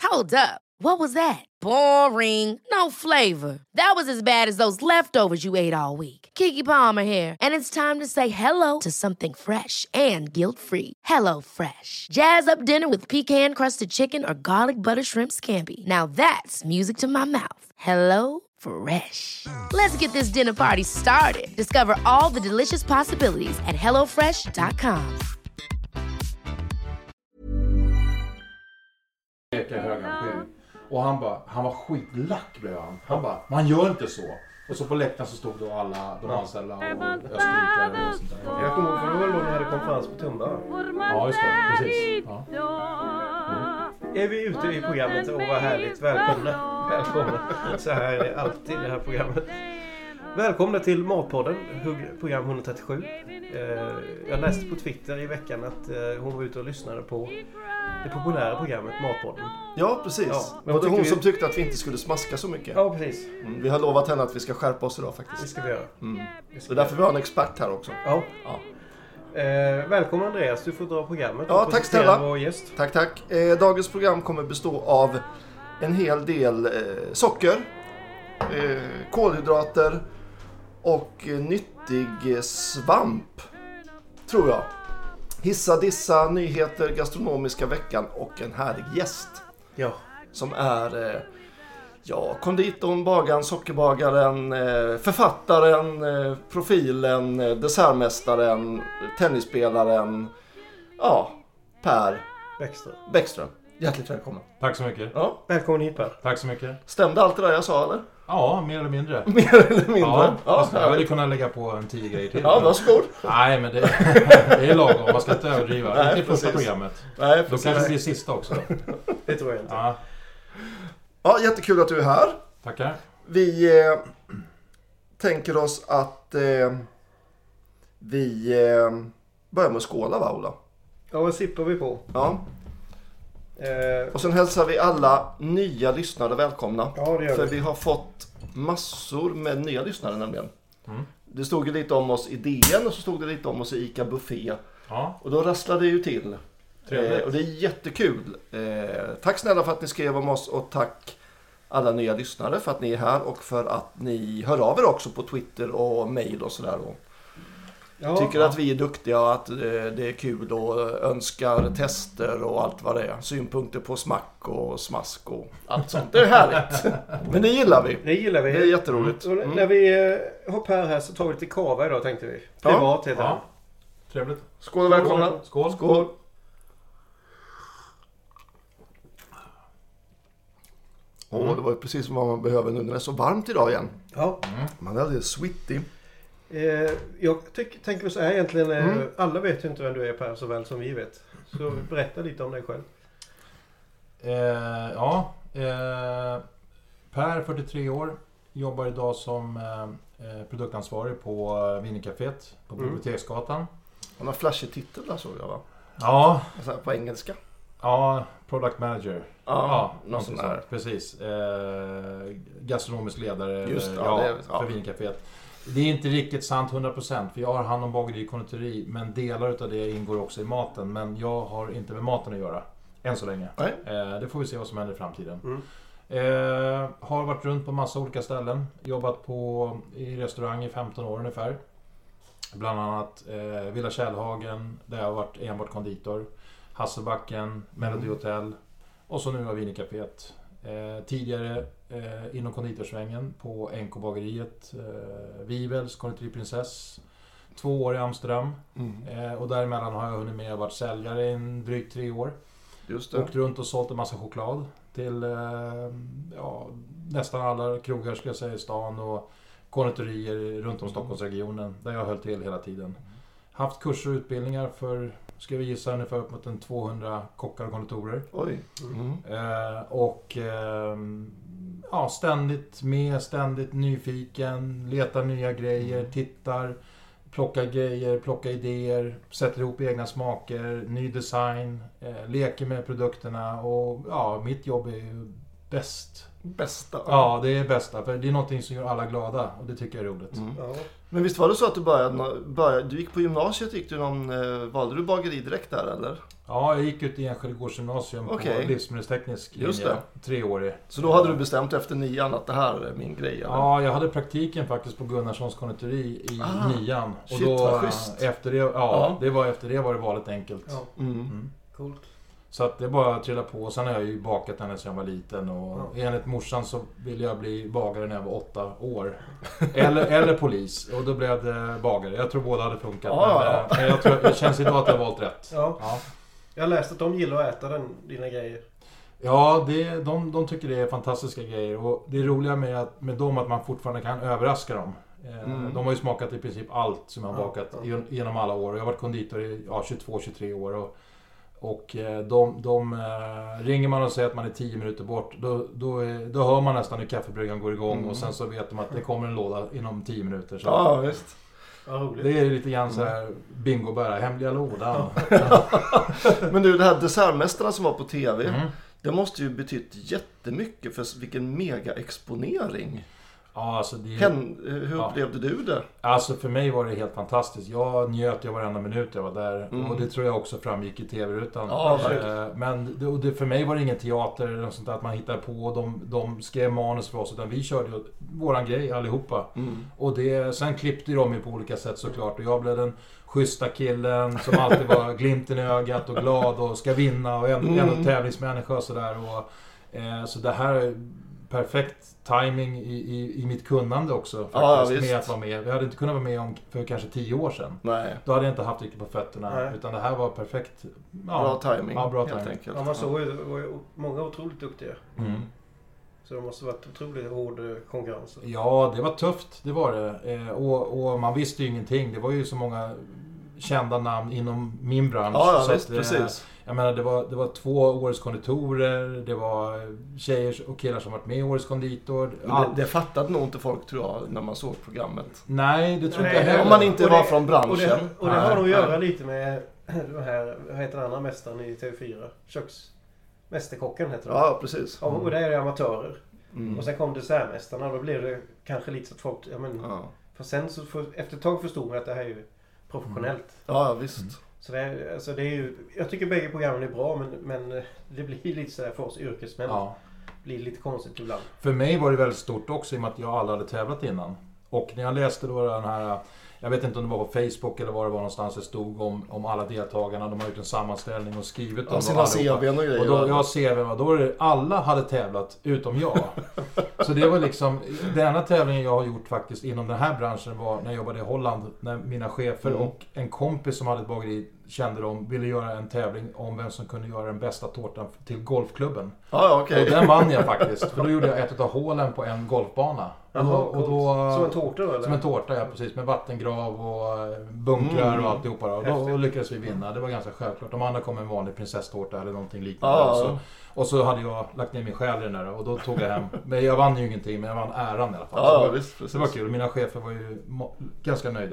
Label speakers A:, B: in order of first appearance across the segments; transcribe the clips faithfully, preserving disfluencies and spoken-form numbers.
A: Hold up. What was that? Boring. No flavor. That was as bad as those leftovers you ate all week. Keke Palmer here, and it's time to say hello to something fresh and guilt-free. Hello Fresh. Jazz up dinner with pecan-crusted chicken or garlic butter shrimp scampi. Now that's music to my mouth. Hello Fresh. Let's get this dinner party started. Discover all the delicious possibilities at hello fresh dot com.
B: Och han bara, han var skitlack blev han. Han bara, man gör inte så. Och så på läktaren så stod då alla de anställda och österrikare och sånt där.
C: Jag kommer ihåg, för det var då ni hade konferens på Tumba.
B: Ja, just det. Precis. Ja.
C: Mm. Är vi ute i programmet och vad härligt. Välkomna. Välkomna. Så här är det alltid i det här programmet. Välkomna till Matpodden, program etthundratrettiosju. Jag läste på Twitter i veckan att hon var ute och lyssnade på det populära programmet Matpodden.
D: Ja, precis. Ja,
C: men
D: var det hon
C: vi...
D: som tyckte att vi inte skulle smaska så mycket?
C: Ja, precis.
D: Mm, vi har lovat henne att vi ska skärpa oss idag faktiskt.
C: Det ska vi göra.
D: Mm.
C: Det, ska
D: det är därför vi har en expert här också.
C: Ja. ja. Eh, välkommen Andreas, du får dra programmet.
D: Ja, tack snälla.
C: Vår gäst.
D: Tack, tack. Eh, dagens program kommer bestå av en hel del eh, socker, eh, kolhydrater och eh, nyttig svamp, tror jag. Hissa, dissa, nyheter, gastronomiska veckan och en härlig gäst.
C: Ja.
D: Som är eh, ja, konditorn, bagaren, sockerbagaren, eh, författaren, eh, profilen, eh, dessertmästaren, tennisspelaren, ja, Per
C: Bäckström.
D: Bäckström. Hjärtligt välkommen.
B: Tack så mycket.
D: Ja.
C: Välkommen hit Per.
B: Tack så mycket.
D: Stämde allt det där jag sa, eller?
B: Ja, mer eller mindre.
D: Mer eller mindre?
B: Ja,
D: ja
B: jag hade kunnat lägga på en tio grejer till.
D: Ja, varsågod.
B: Nej, men det, det är lagom. Man ska inte överdriva. Nej, inte första programmet.
D: Nej,
B: då kanske det blir sista också.
C: Det tror jag inte.
B: Ja.
D: Ja, jättekul att du är här.
B: Tackar.
D: Vi eh, tänker oss att eh, vi eh, börjar med att skåla, va, Ola?
C: Ja, vad sippar vi på?
D: Ja.
C: Eh,
D: och sen hälsar vi alla nya lyssnare välkomna.
C: Ja, det gör
D: För
C: vi.
D: vi har fått massor med nya lyssnare nämligen.
B: Mm.
D: Det stod ju lite om oss i D N och så stod det lite om oss i Ica Buffé.
B: Ja.
D: Och då rasslade det ju till. Eh, och det är jättekul. Eh, tack snälla för att ni skrev om oss och tack alla nya lyssnare för att ni är här och för att ni hör av er också på Twitter och mail och sådär. Och
C: ja,
D: tycker
C: ja.
D: att vi är duktiga och att eh, det är kul och önskar tester och allt vad det är. Synpunkter på smack och smask och allt sånt. Det är härligt. Men det gillar vi.
C: Det gillar vi.
D: Det är jätteroligt.
C: Mm. När vi eh, hoppar här, här så tar vi lite kava idag, tänkte vi. Privat heter
B: ja. Trevligt.
D: Skål och välkomna.
B: Skål.
D: Skål. Åh, mm. Det var ju precis vad man behöver nu när det är så varmt idag igen.
C: Ja.
D: Mm. Man är alldeles sweaty.
C: Eh, jag tyck, tänker så här egentligen. Eh,
D: Mm.
C: Alla vet ju inte vem du är, Per, så väl som vi vet. Så berätta lite om dig själv.
B: Eh, ja. Eh, Per, fyrtiotre år. Jobbar idag som eh, produktansvarig på Wienercaféet på
D: Mm.
B: Biblioteksgatan.
D: Han har flashig titel där, såg jag, va?
B: Ja.
D: Så här på engelska.
B: Ja, product manager.
D: Ja,
B: ja
D: någon sån där.
B: Precis. Eh, gastronomisk ledare.
D: Just det,
B: ja,
D: ja, det är, ja.
B: för Wienercaféet. Det är inte riktigt sant hundra procent. För jag har hand om bageri och konditori. Men delar av det ingår också i maten. Men jag har inte med maten att göra. Än så länge.
D: Nej.
B: Eh, det får vi se vad som händer i framtiden.
C: Mm.
B: Eh, har varit runt på massa olika ställen. Jobbat på, i restaurang i femton år ungefär. Bland annat eh, Villa Källhagen. Där jag har varit enbart konditor. Hasselbacken, Melody Hotel. Och så nu har Wienercaféet. Eh, tidigare eh, inom konditorsvängen på N K-bageriet. Eh, Vivels, konditoriprinsess. Två år i Amsterdam.
D: Mm.
B: Eh, och däremellan har jag hunnit med att vara säljare i en drygt tre år.
D: Just det.
B: Åkt runt och sålt en massa choklad till eh, ja, nästan alla krogar skulle jag säga i stan och konditorier runt om Stockholmsregionen där jag höll till hela tiden. Haft kurser och utbildningar för, ska vi gissa, ungefär upp mot en tvåhundra kockar och konditorer.
D: Oj. Mm.
B: Eh, och eh, ja, ständigt med, ständigt nyfiken, letar nya grejer, tittar, plockar grejer, plockar idéer, sätter ihop egna smaker, ny design, eh, leker med produkterna och ja, mitt jobb är ju bäst.
D: Bästa.
B: Ja, det är bästa. För det är någonting som gör alla glada. Och det tycker jag är roligt.
D: Mm.
C: Ja.
D: Men visst var det så att du började, började du gick på gymnasiet, gick du någon, eh, valde du bageri direkt där eller?
B: Ja, jag gick ut i Enskede Gårdsgymnasium
D: Okej.
B: på livsmedelsteknisk linje.
D: Just det.
B: Tre år.
D: Så då hade du bestämt efter nian att det här är min grej eller?
B: Ja, jag hade praktiken faktiskt på Gunnarssons konditori i
D: Ah,
B: nian. Och
D: shit,
B: då,
D: vad schysst.
B: efter det, ja,
D: Ja.
B: det var efter det var det valet enkelt.
C: Ja,
D: Mm.
B: Mm.
C: coolt.
B: Så att det bara trilla på. Och sen har jag ju bakat ända sedan jag var liten. Och
C: Ja.
B: enligt morsan så ville jag bli bagare när jag var åtta år. Eller, eller polis. Och då blev det bagare. Jag tror båda hade funkat.
D: Ja.
B: Men, eh, men jag tror, det känns idag att jag har valt rätt.
C: Ja.
B: Ja,
C: Jag har läst att de gillar att äta den, dina grejer.
B: ja det, de, de tycker det är fantastiska grejer. Och det är roliga med, att, med dem att man fortfarande kan överraska dem. Eh,
D: Mm.
B: De har ju smakat i princip allt som jag har
C: Ja,
B: bakat
C: ja.
B: gen- genom alla år. Jag har varit konditor i ja, tjugotvå tjugotre år. Och, och eh, de, de eh, ringer man och säger att man är tio minuter bort. Då, då, är, då hör man nästan hur kaffebryggan går igång.
D: Mm.
B: Och sen så vet de att det kommer en låda inom tio minuter. Så
D: Ja, visst.
C: Ja, roligt.
B: det är lite grann så här bingo bara, hemliga lådan.
D: Men du, det här dessertmästarna som var på tv,
B: Mm.
D: det måste ju betytt jättemycket för vilken mega exponering.
B: Ja, alltså det,
D: Hen, hur
B: Ja.
D: upplevde du det?
B: Alltså för mig var det helt fantastiskt. Jag njöt ju varenda minut jag var där.
D: Mm.
B: Och det tror jag också framgick i tv-rutan.
D: Ja,
B: Eh,
D: verkligen.
B: Men det, och det, för mig var det ingen teater eller något sånt där att man hittar på. De, de skrev manus för oss. Utan vi körde ju våran grej allihopa.
D: Mm.
B: Och det, sen klippte de ju på olika sätt såklart. Och jag blev den schyssta killen som alltid var glimten i ögat och glad och ska vinna. Och ändå,
D: Mm.
B: ändå tävlingsmänniska och sådär. Och, eh, så det här är perfekt timing i, i, i mitt kunnande också. Faktiskt,
D: Ja, visst.
B: med att vara med. Jag hade inte kunnat vara med om för kanske tio år sedan.
D: Nej,
B: Då hade jag inte haft riktigt på fötterna.
C: Nej.
B: Utan det här var perfekt.
D: bra timing
B: ja, bra
D: helt
B: timing.
D: enkelt.
C: Ja, man såg ju, det var ju många otroligt duktiga.
B: Mm.
C: Så det måste varit otroligt hård eh, konkurrens.
B: Ja, det var tufft. Det var det. Eh, och, och man visste ju ingenting. Det var ju så många kända namn inom min bransch.
D: Ja, ja
B: så
D: visst,
B: att, eh,
D: precis.
B: Jag menar, det var, det var två årets konditorer, det var tjejer och killar som varit med i årets konditor.
D: Men
B: All...
D: det, det fattade nog inte folk tror jag när man såg programmet.
B: Nej, det tror
C: Nej,
B: inte jag heller.
D: Om man inte
C: Och
D: var
C: det-
D: från branschen.
C: Och det, och det
B: Nej,
C: har nog att
D: nej.
C: göra lite med den här, vad heter den andra mästaren i T V fyra? Köks... Mästerkocken heter det.
D: Ja, precis.
C: Ja, och det är det amatörer.
D: Mm.
C: Och sen kom dessertmästarna och då blev det kanske lite så att folk... Ja, men,
D: Ja.
C: för sen så för, efter ett tag förstod man att det här är ju professionellt.
D: Ja, ja, visst.
B: Mm.
C: Så det är, alltså det är ju... Jag tycker bägge programmen är bra men, men det blir lite sådär för oss yrkesmän.
B: Ja.
C: Blir lite konstigt ibland.
B: För mig var det väldigt stort också i och med att jag aldrig hade tävlat innan. Och när jag läste då den här, jag vet inte om det var på Facebook eller var det var någonstans det stod om, om alla deltagarna. De har gjort en sammanställning och skrivit
D: Ja,
B: om
D: sina
B: dem
D: C
B: allihopa.
D: V:n och grejer.
B: Och då, jag C V, då var det, alla hade tävlat utom jag. Så det var liksom, den enda tävlingen jag har gjort faktiskt inom den här branschen var när jag jobbade i Holland. När mina chefer
D: Mm.
B: och en kompis som hade ett bageri kände de ville göra en tävling om vem som kunde göra den bästa tårtan till golfklubben.
D: Ja, ja, okej.
B: Och den vann jag faktiskt. För då gjorde jag ett av hålen på en golfbana. Och då,
C: Jaha,
B: och då,
C: Som en tårta då eller?
B: som en tårta, ja precis. Med vattengrav och eh, bunkrar
D: Mm.
B: och alltihopa. Och då
C: Häftigt.
B: lyckades vi vinna. Det var ganska självklart. De andra kom med en vanlig prinsesstårta eller någonting liknande.
D: Ja,
B: Och, så,
D: ja.
B: och så hade jag lagt ner min själ i den där och då tog jag hem. Men jag vann ju ingenting, men jag vann äran i alla fall.
D: Ja,
B: så,
D: ja,
B: det-
D: visst, precis.
B: så det var kul. Mina chefer var ju må- ganska nöjda.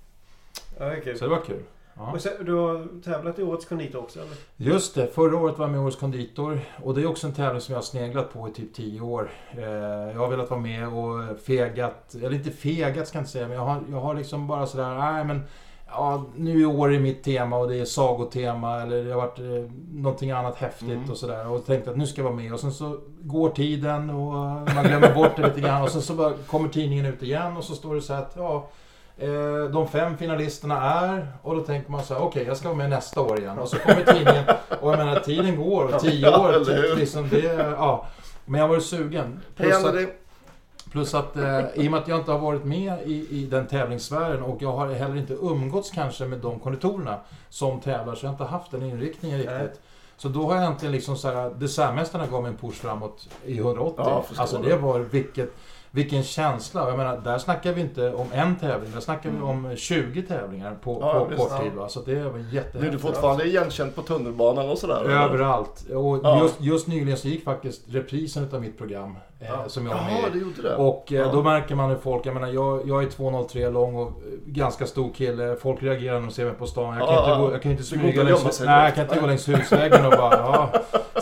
C: Ja, det är kul.
B: Så det var kul. Ja.
C: Och sen, du har tävlat i Årets konditor också eller?
B: Just det, förra året var jag med i Årets konditor och det är också en tävling som jag har sneglat på i typ tio år. Eh, jag har velat vara med och fegat, eller inte fegat ska jag inte säga, men jag har, jag har liksom bara sådär, nej men ja, nu i år är mitt tema och det är sagotema eller det har varit eh, någonting annat häftigt
D: Mm.
B: och sådär och tänkte att nu ska jag vara med och sen så går tiden och man glömmer bort det lite grann och sen så bara kommer tidningen ut igen och så står det så här att ja, Eh, de fem finalisterna är och då tänker man så här: okej, okay, jag ska vara med nästa år igen och så kommer tidningen och jag menar tiden går och tio
D: Ja,
B: år
D: eller hur?
B: t- liksom det, ja. Men jag var sugen
D: Hej
B: plus att,
D: Anneli.
B: plus att eh, i och med att jag inte har varit med i, i den tävlingssfären och jag har heller inte umgåtts kanske med de konditorerna som tävlar så jag har inte haft den inriktningen riktigt.
C: Nej.
B: Så då har jag egentligen liksom så här, dessertmästarna gav mig en push framåt i hundraåttio.
D: Ja, förstår
B: alltså
D: det.
B: det var vilket Vilken känsla. Jag menar, där snackar vi inte om en tävling. Där snackar vi
D: Mm.
B: om tjugo tävlingar på,
D: Ja,
B: på
D: visst,
B: kort
C: ja.
B: tid. Va? Så det var
D: Nu är
B: jättehäftigt.
D: du fortfarande igenkänd på tunnelbanan och sådär? eller?
B: Överallt. Och
D: Ja.
B: just, just nyligen så gick faktiskt reprisen av mitt program. Eh,
C: Ja.
B: som jag var
D: Jaha,
B: med
D: det
B: i.
D: gjorde det.
B: Och eh,
D: Ja.
B: då märker man hur folk, jag menar jag, jag är två noll tre lång och eh, ganska stor kille. Folk reagerar när de ser mig på stan. Jag kan
D: Ja,
B: inte,
D: ja.
B: gå, jag kan inte
D: Det går inte
B: smyga
D: att gömma
B: längs,
D: sig
B: nej, jag
D: direkt.
B: kan inte gå längs husväggen och bara ja.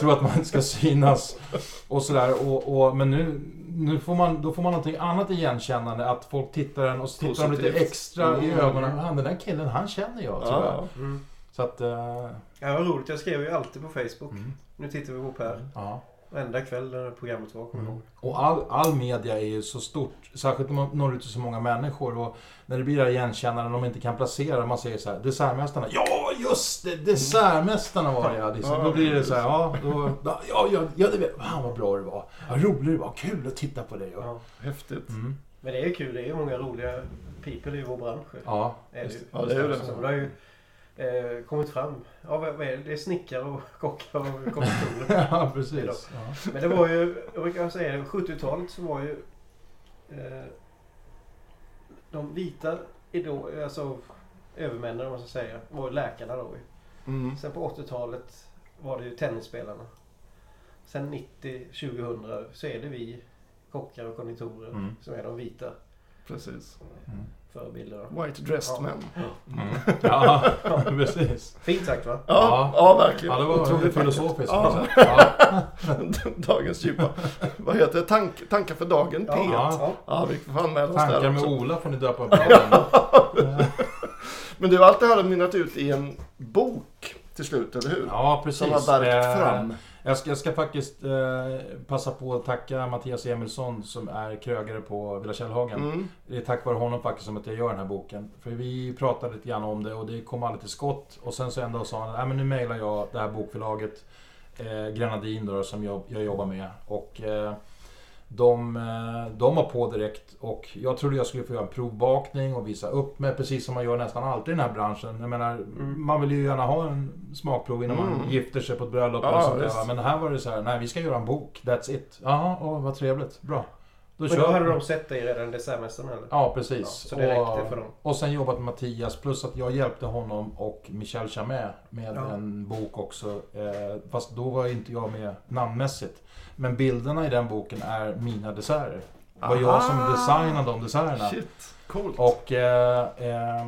B: tror att man inte ska synas och sådär. Och, och, men nu, nu får man, då får man någonting annat igenkännande. Att folk tittar en och så tittar de lite extra mm. i ögonen. Han, den där killen, han känner jag tror jag.
C: Mm.
B: Så att... Uh...
C: Ja, vad roligt. Jag skrev ju alltid på Facebook.
B: Mm.
C: Nu tittar vi på här.
B: Ja.
C: Varenda kväll när programmet var, kommer
B: mm. Och all, all media är ju så stort, särskilt om man når ut till så många människor, och när det blir det här igenkännande de inte kan placera, man säger så här, dessertmästarna, ja just det, dessertmästarna var det, ja, liksom.
D: Ja,
B: Då blir det så här, ja, då, ja, ja, ja det vet, fan vad bra det var, ja, roligt det var, kul att titta på det. Och,
C: ja.
D: Häftigt.
C: Mm. Men det är ju kul, det är ju många roliga people i vår bransch.
B: Ja,
C: är det,
D: ja, det är det.
C: Så det har ju eh, kommit fram, ja vad är det? Det är snickare och kockar och kontorer.
B: Ja, precis. Ja.
C: Men det var ju, jag brukar säga, sjuttiotalet så var ju eh, de vita idol, alltså övermännen om man ska säga, var ju läkarna då.
D: Mm.
C: Sen på åttiotalet var det ju tennisspelarna. Sen nittio tjugohundra så är det vi kockar och konditorer mm. som är de vita.
D: Precis.
B: Mm.
C: Förebilder. Då.
D: White dressed
C: ja.
D: men.
B: Mm. Ja, precis.
C: Fint sagt va?
D: Ja, ja, ja verkligen.
B: Ja, det var otroligt filosofiskt.
D: Ja.
B: Ja.
D: Dagens djupa. Vad heter det? Tank, tankar för dagen? P ett. Ja, ja. ja vi får fan med oss
B: tankar
D: där
B: med
D: också.
B: Ola får ni döpa på.
D: Men du, allt det här har mynnat ut i en bok till slut, eller hur?
B: Ja, precis.
D: Som har värkt fram.
B: Jag ska, jag ska faktiskt eh, passa på att tacka Mattias Emilsson som är krögare på Villa Källhagen. Mm. Det är tack vare honom faktiskt som att jag gör den här boken. För vi pratade lite grann om det och det kom aldrig till skott. Och sen så en dag sa han, nej men nu mejlar jag det här bokförlaget eh, Grenadin då, som jag, jag jobbar med. Och eh, de, eh, de var på direkt och jag trodde jag skulle få göra en provbakning och visa upp mig precis som man gör nästan alltid i den här branschen. Jag menar, mm. man vill ju gärna ha en smakprov innan mm. man gifter sig på ett bröllop.
D: Ja,
B: och så men här var det så här, nej vi ska göra en bok, that's it. Jaha, åh, vad trevligt, bra. Då
C: men då hade de sett dig redan dessertmästaren eller?
B: Ja, precis. Ja,
C: så det räckte för dem.
B: Och sen jobbat med Mattias, plus att jag hjälpte honom och Michel Chamet med
C: ja.
B: en bok också. Eh, fast då var inte jag med namnmässigt. Men bilderna i den boken är mina desserter. Det var jag som designade de desserterna.
D: Shit, coolt.
B: Och eh, eh,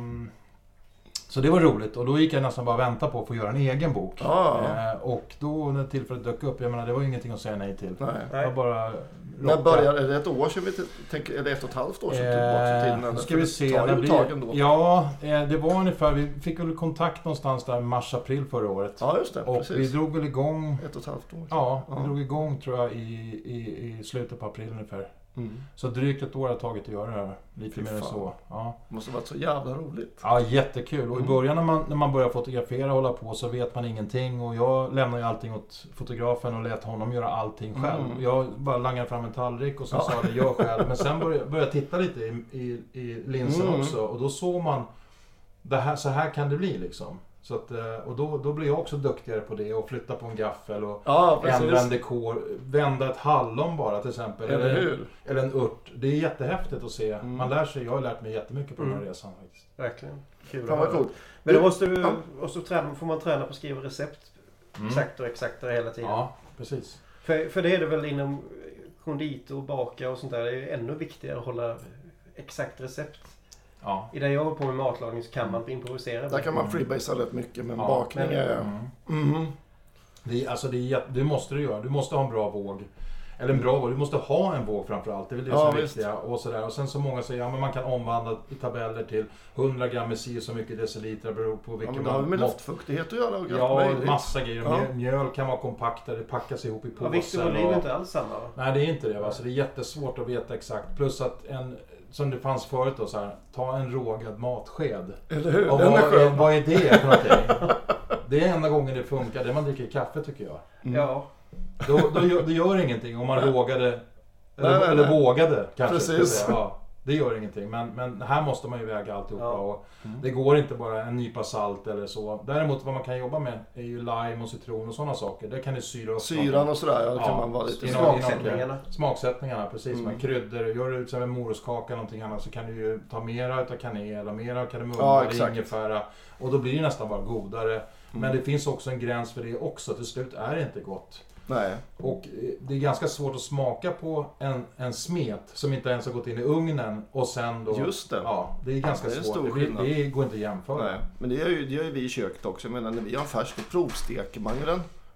B: så det var roligt. Och då gick jag nästan bara vänta på att få göra en egen bok.
D: Ah.
B: Eh, och då när tillfället dök upp, jag menar det var ingenting att säga nej till.
D: Nej.
B: Jag bara
D: när började, är det ett år sedan vi tänker, är det ett och ett halvt år sedan tillbaka till tiden?
B: Eh, ska vi se.
D: Det blir,
B: då. Ja, eh, det var ungefär, vi fick väl kontakt någonstans där mars-april förra året.
D: Ja, just det.
B: Och
D: precis.
B: vi drog väl igång...
D: Ett och ett halvt år.
B: Ja, vi
D: ja.
B: drog igång tror jag i, i, i slutet på april ungefär. Mm. Så drygt ett år har tagit att göra det här. Lite mer än så. Ja.
D: Det måste ha varit så jävla roligt.
B: Ja, jättekul. Och i början när man, när man börjar fotografera och hålla på så vet man ingenting. Och jag lämnar ju allting åt fotografen och lät honom göra allting själv. Mm. Jag bara langade fram en tallrik och så ja. sa det jag själv. Men sen började jag började titta lite i, i, i linsen mm. också. Och då såg man, det här, så här kan det bli liksom. Så att, och då, då blir jag också duktigare på det och flytta på en gaffel och
D: ja,
B: ändra en dekor, vända ett hallon bara till exempel.
D: Eller,
B: eller,
D: hur?
B: eller en ört. Det är jättehäftigt att se. Mm. Man lär sig, jag har lärt mig jättemycket på mm. den här resan faktiskt.
C: Verkligen. Kul.
D: Fan vad coolt.
C: Men då måste du, ja. måste träna, får man träna på att skriva recept mm. exakt och exaktare hela tiden.
B: Ja, precis.
C: För, för det är det väl inom konditor, baka och sånt där. Det är ju ännu viktigare att hålla exakt recept.
B: Ja.
C: I det jag håller på med matlagning så kan man improvisera.
D: Där kan man freebasea rätt mycket, men ja, bakning är...
B: Mm. Mm. Det, alltså det, är, det måste du göra. Du måste ha en bra våg. Eller en bra våg. Du måste ha en våg framförallt. Det är väl det ja, som är viktiga. Och, sådär. Och sen så många säger att ja, man kan omvandla i tabeller till hundra gram med si så mycket deciliter beror på vilken...
D: Ja, men det har med luftfuktighet att göra. Och
B: ja, möjligt. Massa grejer. Ja. Mjöl kan vara kompaktare, det packas ihop i påsar.
C: Ja, Victor Oliv är inte alls samma va?
B: Nej, det är inte det. Va? Så det är jättesvårt att veta exakt. Plus att en... Som det fanns förut då, så här, ta en rågad matsked.
D: Eller hur?
B: Och vad, är, vad är det för någonting? Det är enda gången det funkar, det man dricker kaffe tycker jag.
C: Mm. Ja.
B: Då, då, gör, det gör ingenting om man nej. rågade, eller,
D: nej, nej,
B: eller
D: nej.
B: vågade kanske.
D: Precis.
B: Ja, det gör ingenting, men, men här måste man ju väga alltihopa. Ja. Och
D: mm.
B: det går inte bara en nypa salt eller så. Däremot vad man kan jobba med är ju lime och citron och sådana saker. Det kan det syra upp.
D: Syran och sådär, ja, det kan ja, man vara lite...
C: Inom, smaksättningarna.
B: Smaksättningarna, precis.
D: Mm.
B: Man kryddor, gör du till en morotskaka eller någonting annat så kan du ju ta mera utav kanel och mera av kardemumma
D: ja,
B: eller ingefära. Och då blir det nästan bara godare. Mm. Men det finns också en gräns för det också. Till slut är det inte gott.
D: Nej.
B: Och det är ganska svårt att smaka på en, en smet som inte ens har gått in i ugnen och sen då...
D: Just det.
B: Ja, det är ganska
D: det är
B: svårt. Det, det går inte att jämföra.
D: Nej. Men det gör ju, det gör ju vi i köket också. Jag menar, när vi har färsk och provsteker man ju den.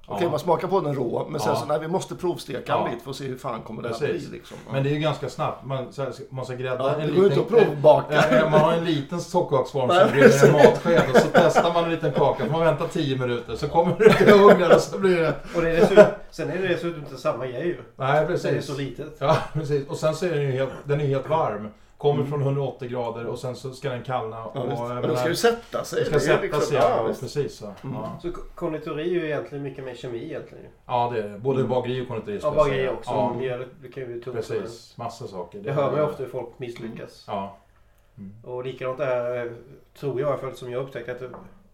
D: Okej, okay, man smakar på den rå, men sen
B: ja.
D: så nej, vi måste provsteka
B: ja.
D: en bit för att se hur fan kommer det här bli. Liksom. Ja.
B: Men det är ju ganska snabbt. Man, så här, man ska grädda
D: ja,
B: en
D: det
B: liten...
D: går inte att provbaka.
B: Ja, man har en liten sockerkaksform som blir en matsked och så testar man en liten kaka. Man väntar tio minuter så kommer det till ugnen och så blir det...
C: Och det är dessutom, sen är det dessutom inte samma grej ju.
B: Nej, precis.
C: Det är så litet.
B: Ja, precis. Och sen så är den ju helt, den är helt varm. Kommer mm. från hundraåttio grader och sen så ska den kallna. Och,
D: ja,
B: och,
D: men den ska ju sätta sig.
B: Den ska sätta
D: liksom,
B: sig, ja, ja precis så.
C: Mm. Ja. Så konditori är ju egentligen mycket mer kemi egentligen.
B: Ja, det är det. Både bageri och konditori.
C: Ja, bageri också. Ja. Mjöl, det kan ju tungt.
B: Precis, massa saker.
C: Det, det hör man ju ofta hur folk misslyckas.
B: Ja. Mm.
C: Och likadant är, tror jag i alla fall som jag upptäcker att det,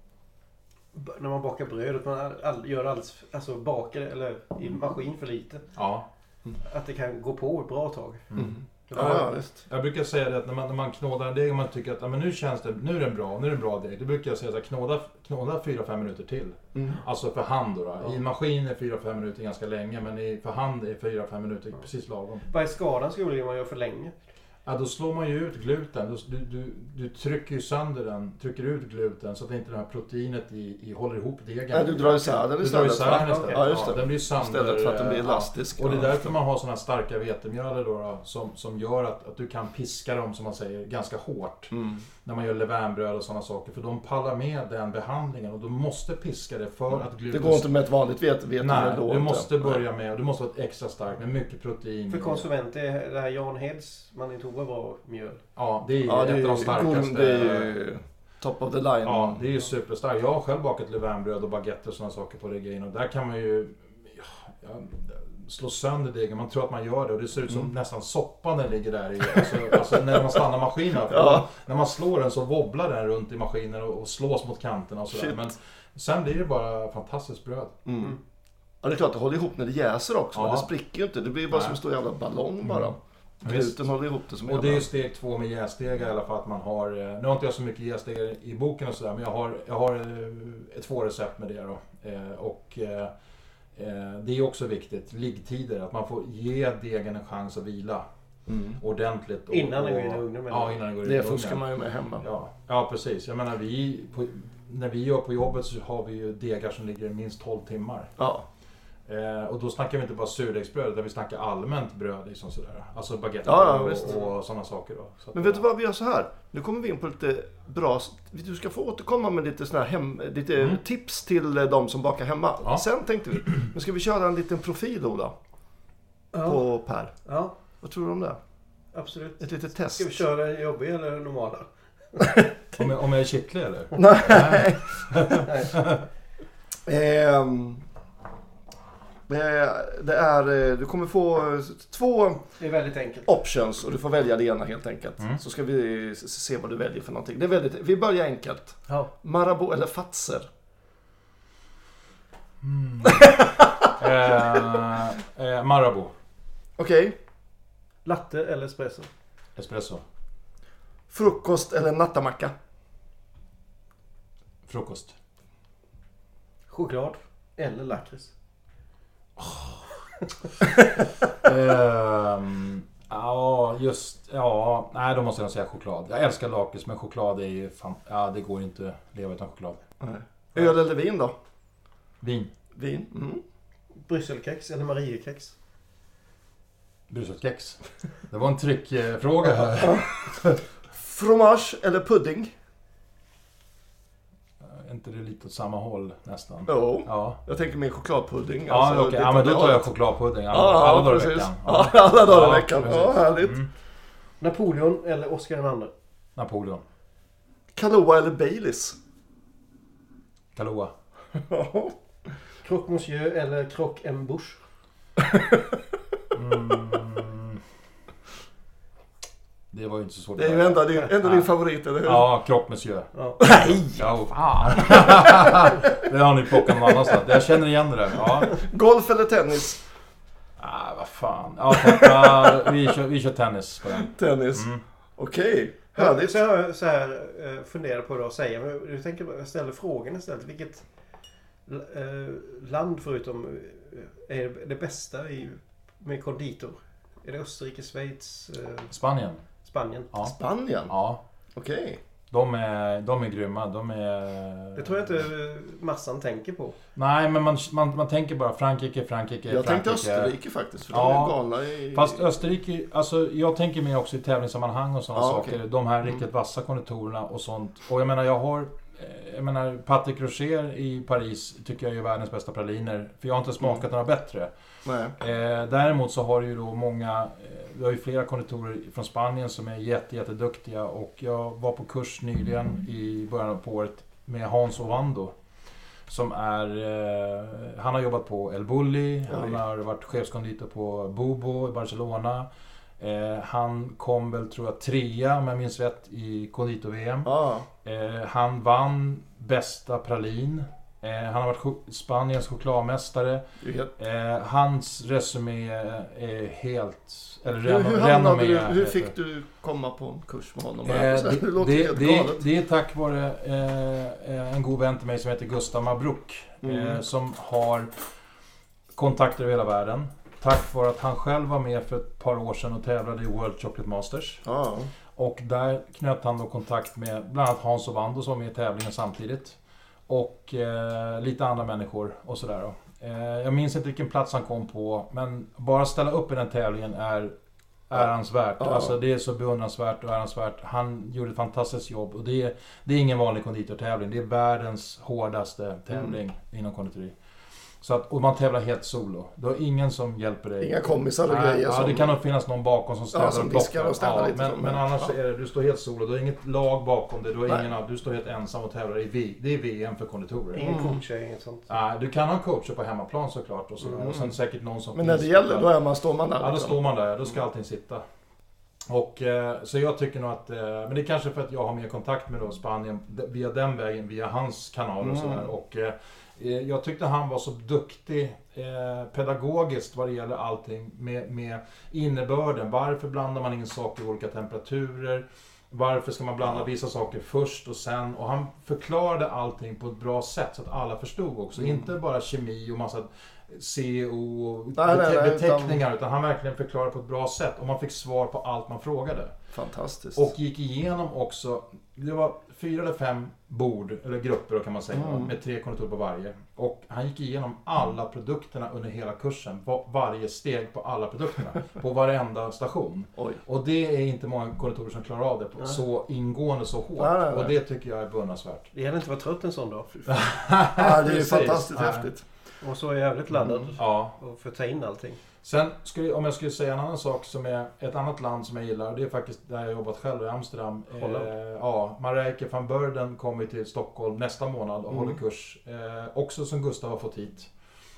C: när man bakar bröd, att man all, gör alls, alltså bakar eller i maskin för lite.
B: Ja.
C: Mm. Att det kan gå på ett bra tag.
B: Mm.
D: Ja, ja, visst.
B: Jag brukar säga det att när man, när man knådar en deg och man tycker att ja, men nu känns det, nu är den bra, nu är det en bra deg. Då brukar jag säga så här, knåda, knåda fyra fem minuter till. Mm. Alltså för hand då. då. Ja. I maskin är fyra fem minuter ganska länge, men i, för hand är fyra fem minuter ja. precis lagom.
C: Vad är skadan skulle man göra för länge?
B: Ja, då slår man ju ut gluten. Du, du, du trycker ju sönder den, trycker ut gluten så att inte det här proteinet i, i håller ihop degen.
D: Ja, du drar isär den istället.
B: Du drar isär den istället.
D: Ja, just det.
B: Ja, den blir sönder.
D: Istället för att den blir elastisk.
B: Ja. Och det är därför man har sådana starka vetemjöler då, då som, som gör att, att du kan piska dem, som man säger, ganska hårt. Mm. När man gör levainbröd och sådana saker. För de pallar med den behandlingen och du måste piska det för att gluten...
D: Det går inte med ett vanligt vetemjöl.
B: Nej, du måste börja med, du måste vara extra stark med mycket protein.
C: För konsumenter är det här Jan Heds Manitoba bra mjöl.
B: Ja, det är ja, det ett är, av de starkaste.
D: Det är ju top of the line.
B: Ja, det är ju superstarkt. Jag har själv bakat levainbröd och baguetter och sådana saker på det grejen. Och där kan man ju ja, slå sönder degen. Man tror att man gör det och det ser ut som mm. nästan soppan den ligger där i. Alltså, alltså när man stannar maskinen. För ja. När man slår den så wobblar den runt i maskinen och, och slås mot kanterna och sådär. Men sen blir det bara fantastiskt bröd. Mm. Mm.
D: Ja, det är klart det håller ihop när det jäser också. Ja. Det spricker ju inte. Det blir bara Nej. som en stor jävla ballong bara. Mm. Gluten håller ihop det som
B: och det är ju steg två med jässtegar i alla fall att man har, nu har inte jag så mycket jässtegar i boken och sådär, men jag har, jag har ett två recept med det då. Och det är också viktigt, liggtider, att man får ge degen en chans att vila mm. ordentligt. Och,
C: innan den går in i ugnen.
B: Ja, innan den går in
D: det
B: i ugnen.
D: Det fuskar man ju med hemma.
B: Ja, ja precis. Jag menar, vi, på, när vi gör på jobbet så har vi ju degar som ligger minst tolv timmar. Ja. Eh, och då snackar vi inte bara surdegsbröd, där vi snackar allmänt bröd liksom sådär. Alltså baguette ja, ja, och, och sådana saker då. Så
D: men vet du vad vi gör så här? Nu kommer vi in på lite bra, du ska få återkomma med lite såna här hem, lite mm. tips till de som bakar hemma. Ja. Sen tänkte vi, nu ska vi köra en liten profil Ola. Ja. På Per. Ja. Vad tror du om det?
C: Absolut.
D: Ett litet test.
C: Ska vi köra en jobbig eller normala?
B: om, jag, om jag är kittlig eller?
D: Nej. ehm... Det är, du kommer få två
C: det är väldigt enkelt.
D: options och du får välja det ena helt enkelt. Mm. Så ska vi se vad du väljer för någonting. Det är väldigt, vi börjar enkelt. Ja. Marabou eller Fazer?
B: Mm. eh, eh, Marabou.
D: Okej. Okay.
C: Latte eller espresso?
B: Espresso.
D: Frukost eller nattamacka?
B: Frukost.
C: Choklad eller lakrits?
B: Oh. um, ja, just ja, nej då måste jag säga choklad. Jag älskar lakrits, men choklad är ju fan, ja, det går inte att leva utan choklad.
D: Nej. Öl eller vin då?
B: Vin.
D: Vin. Mm.
C: Brysselkex eller Mariekex?
B: Brysselkex. Det var en tryckfråga här.
D: Fromage eller pudding?
B: Är inte det lite åt samma håll nästan?
D: Jo,
B: ja.
D: Jag tänker mer chokladpudding.
B: Ja, alltså, okej. Okay. Ja, men då tar jag chokladpudding. Alla,
D: ja,
B: alla dagar
D: i
B: veckan.
D: Ja, ja alla dagar i veckan. Ja, härligt. Mm.
C: Napoleon eller Oscar den andra?
B: Napoleon.
D: Kahlua eller Baileys?
B: Kahlua.
C: Croque Monsieur eller Croque en Bouche?
B: mm. Det var ju inte så svårt.
D: Det är ju ändå din, ändå din favorit, eller hur?
B: Ja, Croque Monsieur.
D: Ja. Nej!
B: Ja, fan. Det har ni plockat någon annanstans. Jag känner igen det där. Ja.
D: Golf eller tennis?
B: Ah, vad fan. Ja, ja, vi, kör, vi kör tennis på den.
D: Tennis. Mm. Okej. Okay. Härligt.
C: Så jag så här funderar på det och säger. Men du tänker, jag ställer frågan istället. Vilket land förutom är det bästa i, med konditor? Är det Österrike, Schweiz?
B: Spanien.
C: Spanien.
B: Ja.
D: Spanien?
B: Ja.
D: Okej. Okay.
B: De är, de är grymma. De är...
C: Det tror jag inte massan tänker på.
B: Nej, men man, man, man tänker bara Frankrike, Frankrike,
D: Jag
B: Frankrike.
D: tänkte Österrike faktiskt, för
B: ja,
D: de är galna i...
B: Fast Österrike, alltså jag tänker mer också i tävlingssammanhang och sådana
D: ja,
B: saker.
D: Okay.
B: De här riktigt vassa konditorerna och sånt. Och jag menar, jag har... Jag menar, Patrick Rocher i Paris tycker jag är världens bästa praliner. För jag har inte smakat mm. några bättre.
D: Nej.
B: Eh, däremot så har du ju då många... Eh, vi har ju flera konditorer från Spanien som är jätte, jätteduktiga. Och jag var på kurs nyligen i början av året med Hans Ovando. Som är... Eh, han har jobbat på El Bulli. Oj. Han har varit chefskonditor på Bobo i Barcelona. Eh, han kom väl, tror jag, trea om jag minns rätt i konditor-V M.
D: Ah.
B: Eh, han vann bästa pralin. Eh, han har varit ch- Spaniens chokladmästare. Eh, hans resumé är helt... Eller
D: hur,
B: renom-
D: hur, hamnade du, hur
B: heter.
D: fick du komma på en kurs med honom?
B: Eh,
D: det,
B: det,
D: låter
B: det,
D: helt
B: det,
D: galet.
B: det är tack vare eh, en god vän till mig som heter Gustav Mabrouk. Mm. Eh, som har kontakter över hela världen. Tack vare att han själv var med för ett par år sedan och tävlade i World Chocolate Masters.
D: Ah.
B: Och där knöt han då kontakt med bland annat Hans Ovando som var med i tävlingen samtidigt. Och eh, lite andra människor och sådär då. Eh, jag minns inte vilken plats han kom på, men bara ställa upp i den tävlingen är äransvärt.
D: Ja.
B: Alltså det är så beundransvärt och äransvärt. Han gjorde ett fantastiskt jobb och det är, det är ingen vanlig konditortävling. Det är världens hårdaste tävling mm. inom konditori. Så att, och man tävlar helt solo. Du har ingen som hjälper dig.
D: Inga kommisar och
B: Nej,
D: grejer.
B: Ja,
D: som...
B: det kan nog finnas någon bakom som ställer
D: ja, som
B: och plockar.
D: och ställer
B: ja,
D: lite
B: men,
D: från,
B: men annars
D: ja.
B: är det, du står helt solo. Du har inget lag bakom dig. Du, har
D: Nej.
B: ingen, du står helt ensam och tävlar i v, det är V M för konditorer.
C: Ingen
D: Mm.
C: coach, inget sånt.
B: Nej, du kan ha coacher på hemmaplan såklart. Och, så,
D: Mm.
B: och sen säkert någon som
D: Men när det gäller, då är man, står man där.
B: Ja, då
D: liksom.
B: står man där. Då ska allting sitta. Och, eh, så jag tycker nog att, eh, men det är kanske för att jag har mer kontakt med då Spanien d- via den vägen, via hans kanal och
D: Mm.
B: sådär. Och eh, jag tyckte han var så duktig eh, pedagogiskt vad det gäller allting med, med innebörden. Varför blandar man in saker i olika temperaturer? Varför ska man blanda vissa saker först och sen? Och han förklarade allting på ett bra sätt så att alla förstod också.
D: Mm.
B: Inte bara kemi och massa C O och
D: nej, nej, nej,
B: beteckningar utan... utan han verkligen förklarade på ett bra sätt och man fick svar på allt man frågade.
D: Fantastiskt.
B: Och gick igenom också, det var fyra eller fem bord, eller grupper kan man säga,
D: Mm.
B: med tre konditorer på varje. Och han gick igenom alla produkterna under hela kursen, var, varje steg på alla produkterna, på varenda station.
D: Oj.
B: Och det är inte många konditorer som klarar av det på, så ingående, så hårt.
D: Nej, nej, nej.
B: Och det tycker jag är beundransvärt.
C: Det hade inte varit trött en sån dag.
D: Ja, det är ju
B: Precis.
D: fantastiskt
B: Nej.
D: häftigt.
C: Och så är jävligt laddad.
B: Mm. Ja.
C: Och för att ta in allting.
B: Sen, skulle, om jag skulle säga en annan sak som är ett annat land som jag gillar, det är faktiskt där jag jobbat själv i Amsterdam.
C: Holland.
B: Eh, ja, Marijke van Beurden kommer till Stockholm nästa månad och
D: Mm.
B: håller kurs. Eh, också som Gustav har fått hit.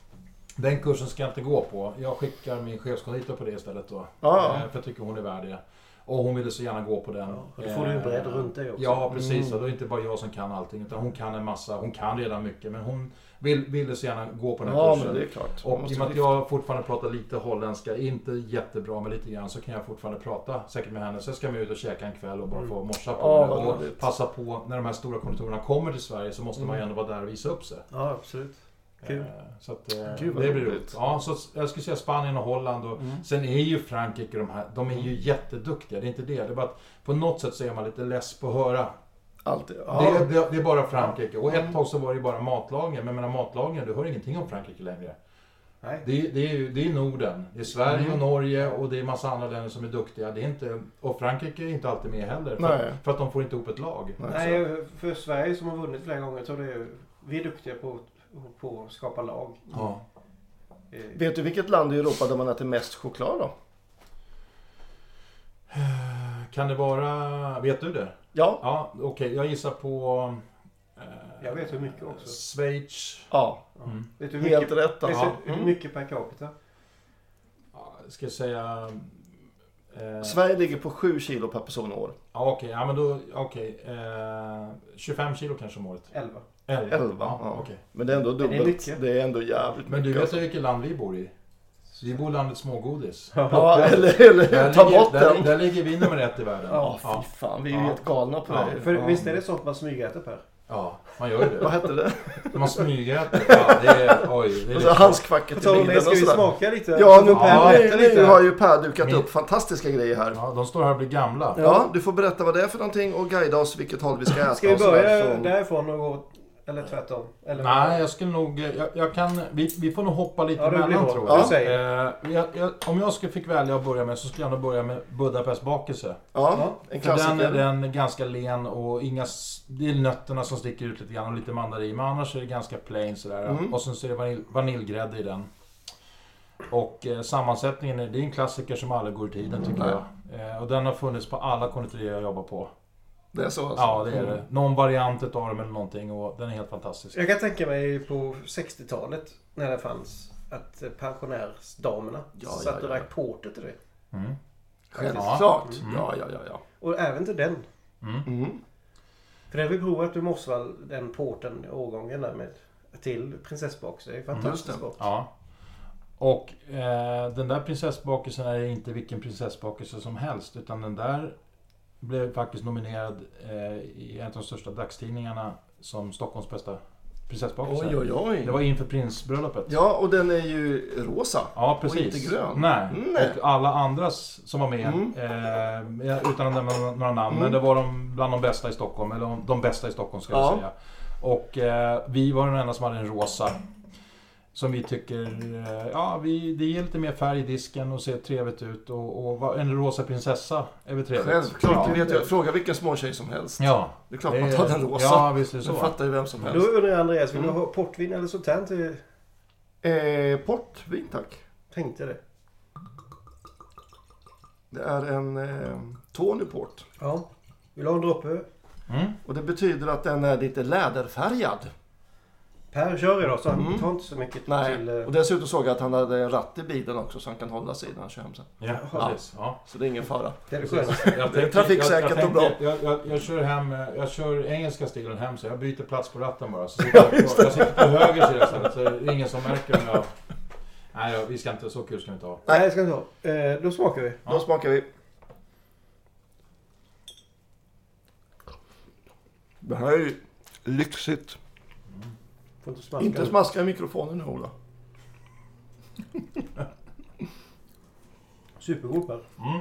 B: Den kursen ska jag inte gå på. Jag skickar min chefskonditor på det istället då.
D: Ja.
B: Eh, för jag tycker hon är värd det. Och hon ville så gärna gå på den.
C: Ja, då får du ju bredd runt dig också.
B: Ja, precis.
D: Mm.
B: Och då är det inte bara jag som kan allting. Utan hon kan en massa. Hon kan redan mycket. Men hon vill, ville så gärna gå på den här
D: Ja,
B: kursen.
D: men det är klart. Man
B: Och
D: måste
B: i och med att
D: lyfta.
B: jag fortfarande pratar lite holländska, inte jättebra men lite grann, så kan jag fortfarande prata säkert med henne. Sen ska jag ut och käka en kväll och bara få morsa på
D: Ja,
B: det.
D: vad
B: Och
D: roligt.
B: passa på, när de här stora konditorerna kommer till Sverige så måste man ju
D: Mm.
B: ändå vara där och visa upp sig.
C: Ja, absolut. Kul.
B: Eh, Så att, eh,
D: Gud, vad
B: det blir
D: roligt.
B: roligt. Ja, så jag skulle säga Spanien och Holland. Och
D: Mm.
B: sen är ju Frankrike de här, de är ju jätteduktiga. Det är inte det. Det är bara att på något sätt så är man lite less på att höra.
D: Alltid.
B: Det,
D: Ja.
B: är, det, det är bara Frankrike. Och ett
D: Mm.
B: tag så var det ju bara matlagningen. Men menar matlagningen, du hör ingenting om Frankrike längre.
C: Nej.
B: Det, är- det, är, ju- det är Norden. Det är Sverige
D: Mm.
B: och Norge och det är massa andra länder som är duktiga. Det är inte, och Frankrike är inte alltid med heller. För,
D: Nej.
B: för att de får inte ihop ett lag.
D: Nej.
C: Nej, för Sverige som har vunnit flera gånger, så det är, vi är duktiga på, på att skapa lag.
B: Ja.
C: Eh,
D: Vet du vilket land i Europa där man äter mest choklad då?
B: Kan det vara... Vet du det?
D: Ja.
B: Ja, okej. Jag gissar på... Eh,
C: Jag vet hur mycket också.
B: Schweiz.
D: Ja.
B: Mm.
C: Vet du hur
D: Helt
C: mycket,
D: rätt
C: vet
D: alltså.
C: du hur
D: Mm.
C: mycket per capita?
B: Ja, ska jag säga... Eh,
D: Sverige ligger på sju kilo per person och år.
B: ja, okej. Ja, men då... Okej. Eh, tjugofem kilo kanske om året.
C: elva.
B: Elva.
D: elva.
B: Ja,
D: Ja.
B: okej.
D: Men det är ändå
C: det är
D: dubbelt.
C: mycket.
D: Det är ändå jävligt
B: Men du
D: mycket.
B: vet ju vilket land vi bor i? Vi bor i landet smågodis.
D: Ja, eller, eller
B: Där
D: ta
B: ligger,
D: bort
B: där,
D: den.
B: där ligger vi nummer ett i världen.
D: Ja, fy fan. Vi är ju
B: Ja.
D: helt galna på
B: Ja.
D: det.
C: För
D: Ja.
C: visst är det sånt man smygäter Per?
B: Ja. man gör ju det.
D: Vad hette det?
B: Man smyger. Ja, det är, oj. Det är
D: Alltså handskfacket i bilen och
C: ska vi
D: sådär.
C: smaka lite?
D: Ja, nu,
B: Ja,
D: nu, nu, nu har ju Per dukat
B: Min-
D: upp fantastiska grejer här.
B: Ja, de står här och blir gamla.
D: Ja, du får berätta vad det är för någonting och guida oss vilket håll vi ska äta.
C: Ska vi
D: och sådär,
C: börja
D: så-
C: därifrån och gå... Eller tvärtom? Eller
B: Nej, jag skulle nog... Jag, jag kan, vi, vi får nog hoppa lite
C: Ja, det blir
B: emellan
C: bra.
B: tror
C: Ja.
B: jag.
C: Du säger.
B: Eh, jag, jag. Om jag skulle fick välja att börja med så skulle jag nog börja med Budapest bakelse.
D: Ja, en
B: För den
D: klassiker.
B: är den ganska len och inga... s- Det är nötterna som sticker ut lite grann och lite mandarin. Men annars är det ganska plain sådär.
D: Mm.
B: Och sen så är det vanilj, vaniljgrädde i den. Och eh, sammansättningen är, det är en klassiker som aldrig går i tiden tycker
D: Nej.
B: jag. Eh, och den har funnits på alla konditorier jag jobbar på.
D: Det är så alltså.
B: Ja, det är det. Någon variant utav dem eller någonting och den är helt fantastisk.
C: Jag kan tänka mig på sextiotalet när det fanns att pensionärsdamerna
D: Ja,
C: satt
D: ja,
C: och
D: ja.
C: drack porter till det.
B: Mm.
D: Självklart.
B: Mm.
D: Ja, ja, ja, ja.
C: Och även till den.
B: Mm.
D: Mm.
C: För det har vi provat med Mossvall, den porten, årgången där med till prinsessbox. Det är fantastiskt
D: Just det.
C: gott.
B: Ja. Och eh, den där prinsessbakelsen är inte vilken prinsessbakelse som helst utan den där blev faktiskt nominerad eh, i en av de största dagstidningarna som Stockholms bästa prinsessbakelse.
D: Oj, oj, oj.
B: Det var inför prinsbröllopet.
D: Ja, och den är ju rosa.
B: Ja, precis.
D: Och inte grön.
B: Nej.
D: Nej.
B: Och alla andras som var med,
D: Mm.
B: eh, utan att nämna några namn,
D: Mm.
B: men det var de bland de bästa i Stockholm, eller de, de bästa i Stockholm ska
D: Ja.
B: jag säga. Och eh, vi var den enda som hade en rosa. Som vi tycker, eh, ja, vi, det ger lite mer färg i disken och ser trevligt ut. Och, och vad- en rosa prinsessa är väl trevligt.
D: Självklart.
B: Ja.
D: Det vet jag. Fråga vilken småtjej som helst.
B: Ja.
D: Det är klart
B: det
D: man
B: är-
D: tar den rosa.
B: Ja, visst är det
D: Det
B: så.
D: fattar ju vem som
C: Då
D: helst.
C: undrar jag, Andreas, vill
D: Mm.
C: du ha portvin eller sånt här till...
D: Eh, portvin tack.
C: Tänkte det.
D: Det är en eh, Tony Port.
C: Ja. Vill du ha en droppe?
B: Mm.
D: Och det betyder att den är lite läderfärgad.
C: Per kör idag så han
D: Mm.
C: tar inte så mycket
D: Nej,
C: till... eh,
D: och dessutom såg jag att han hade en ratt i bilen också så han kan hålla sig när han kör hem sen.
B: Ja,
C: Ja.
B: precis. Ja.
D: Så det är ingen fara.
C: Det är det sköna.
B: Jag
D: Det är trafiksäkert
B: jag, jag,
D: och bra.
B: tänker- Jag, jag, jag kör hem, eh, jag kör engelska stilen hem så jag byter plats på ratten bara. Så sitter jag, på, jag sitter på höger sida istället så det är ingen som märker om jag... Nej, ja, vi ska inte, så kul ska vi inte ha.
C: Nej, det ska vi inte ha. Eh, då smakar vi.
B: Ja.
D: Då smakar vi. Det här är ju lyxigt.
C: Får inte smaska.
D: Inte smaska i mikrofonen nu, Ola.
C: Supergod Per.
B: Mm.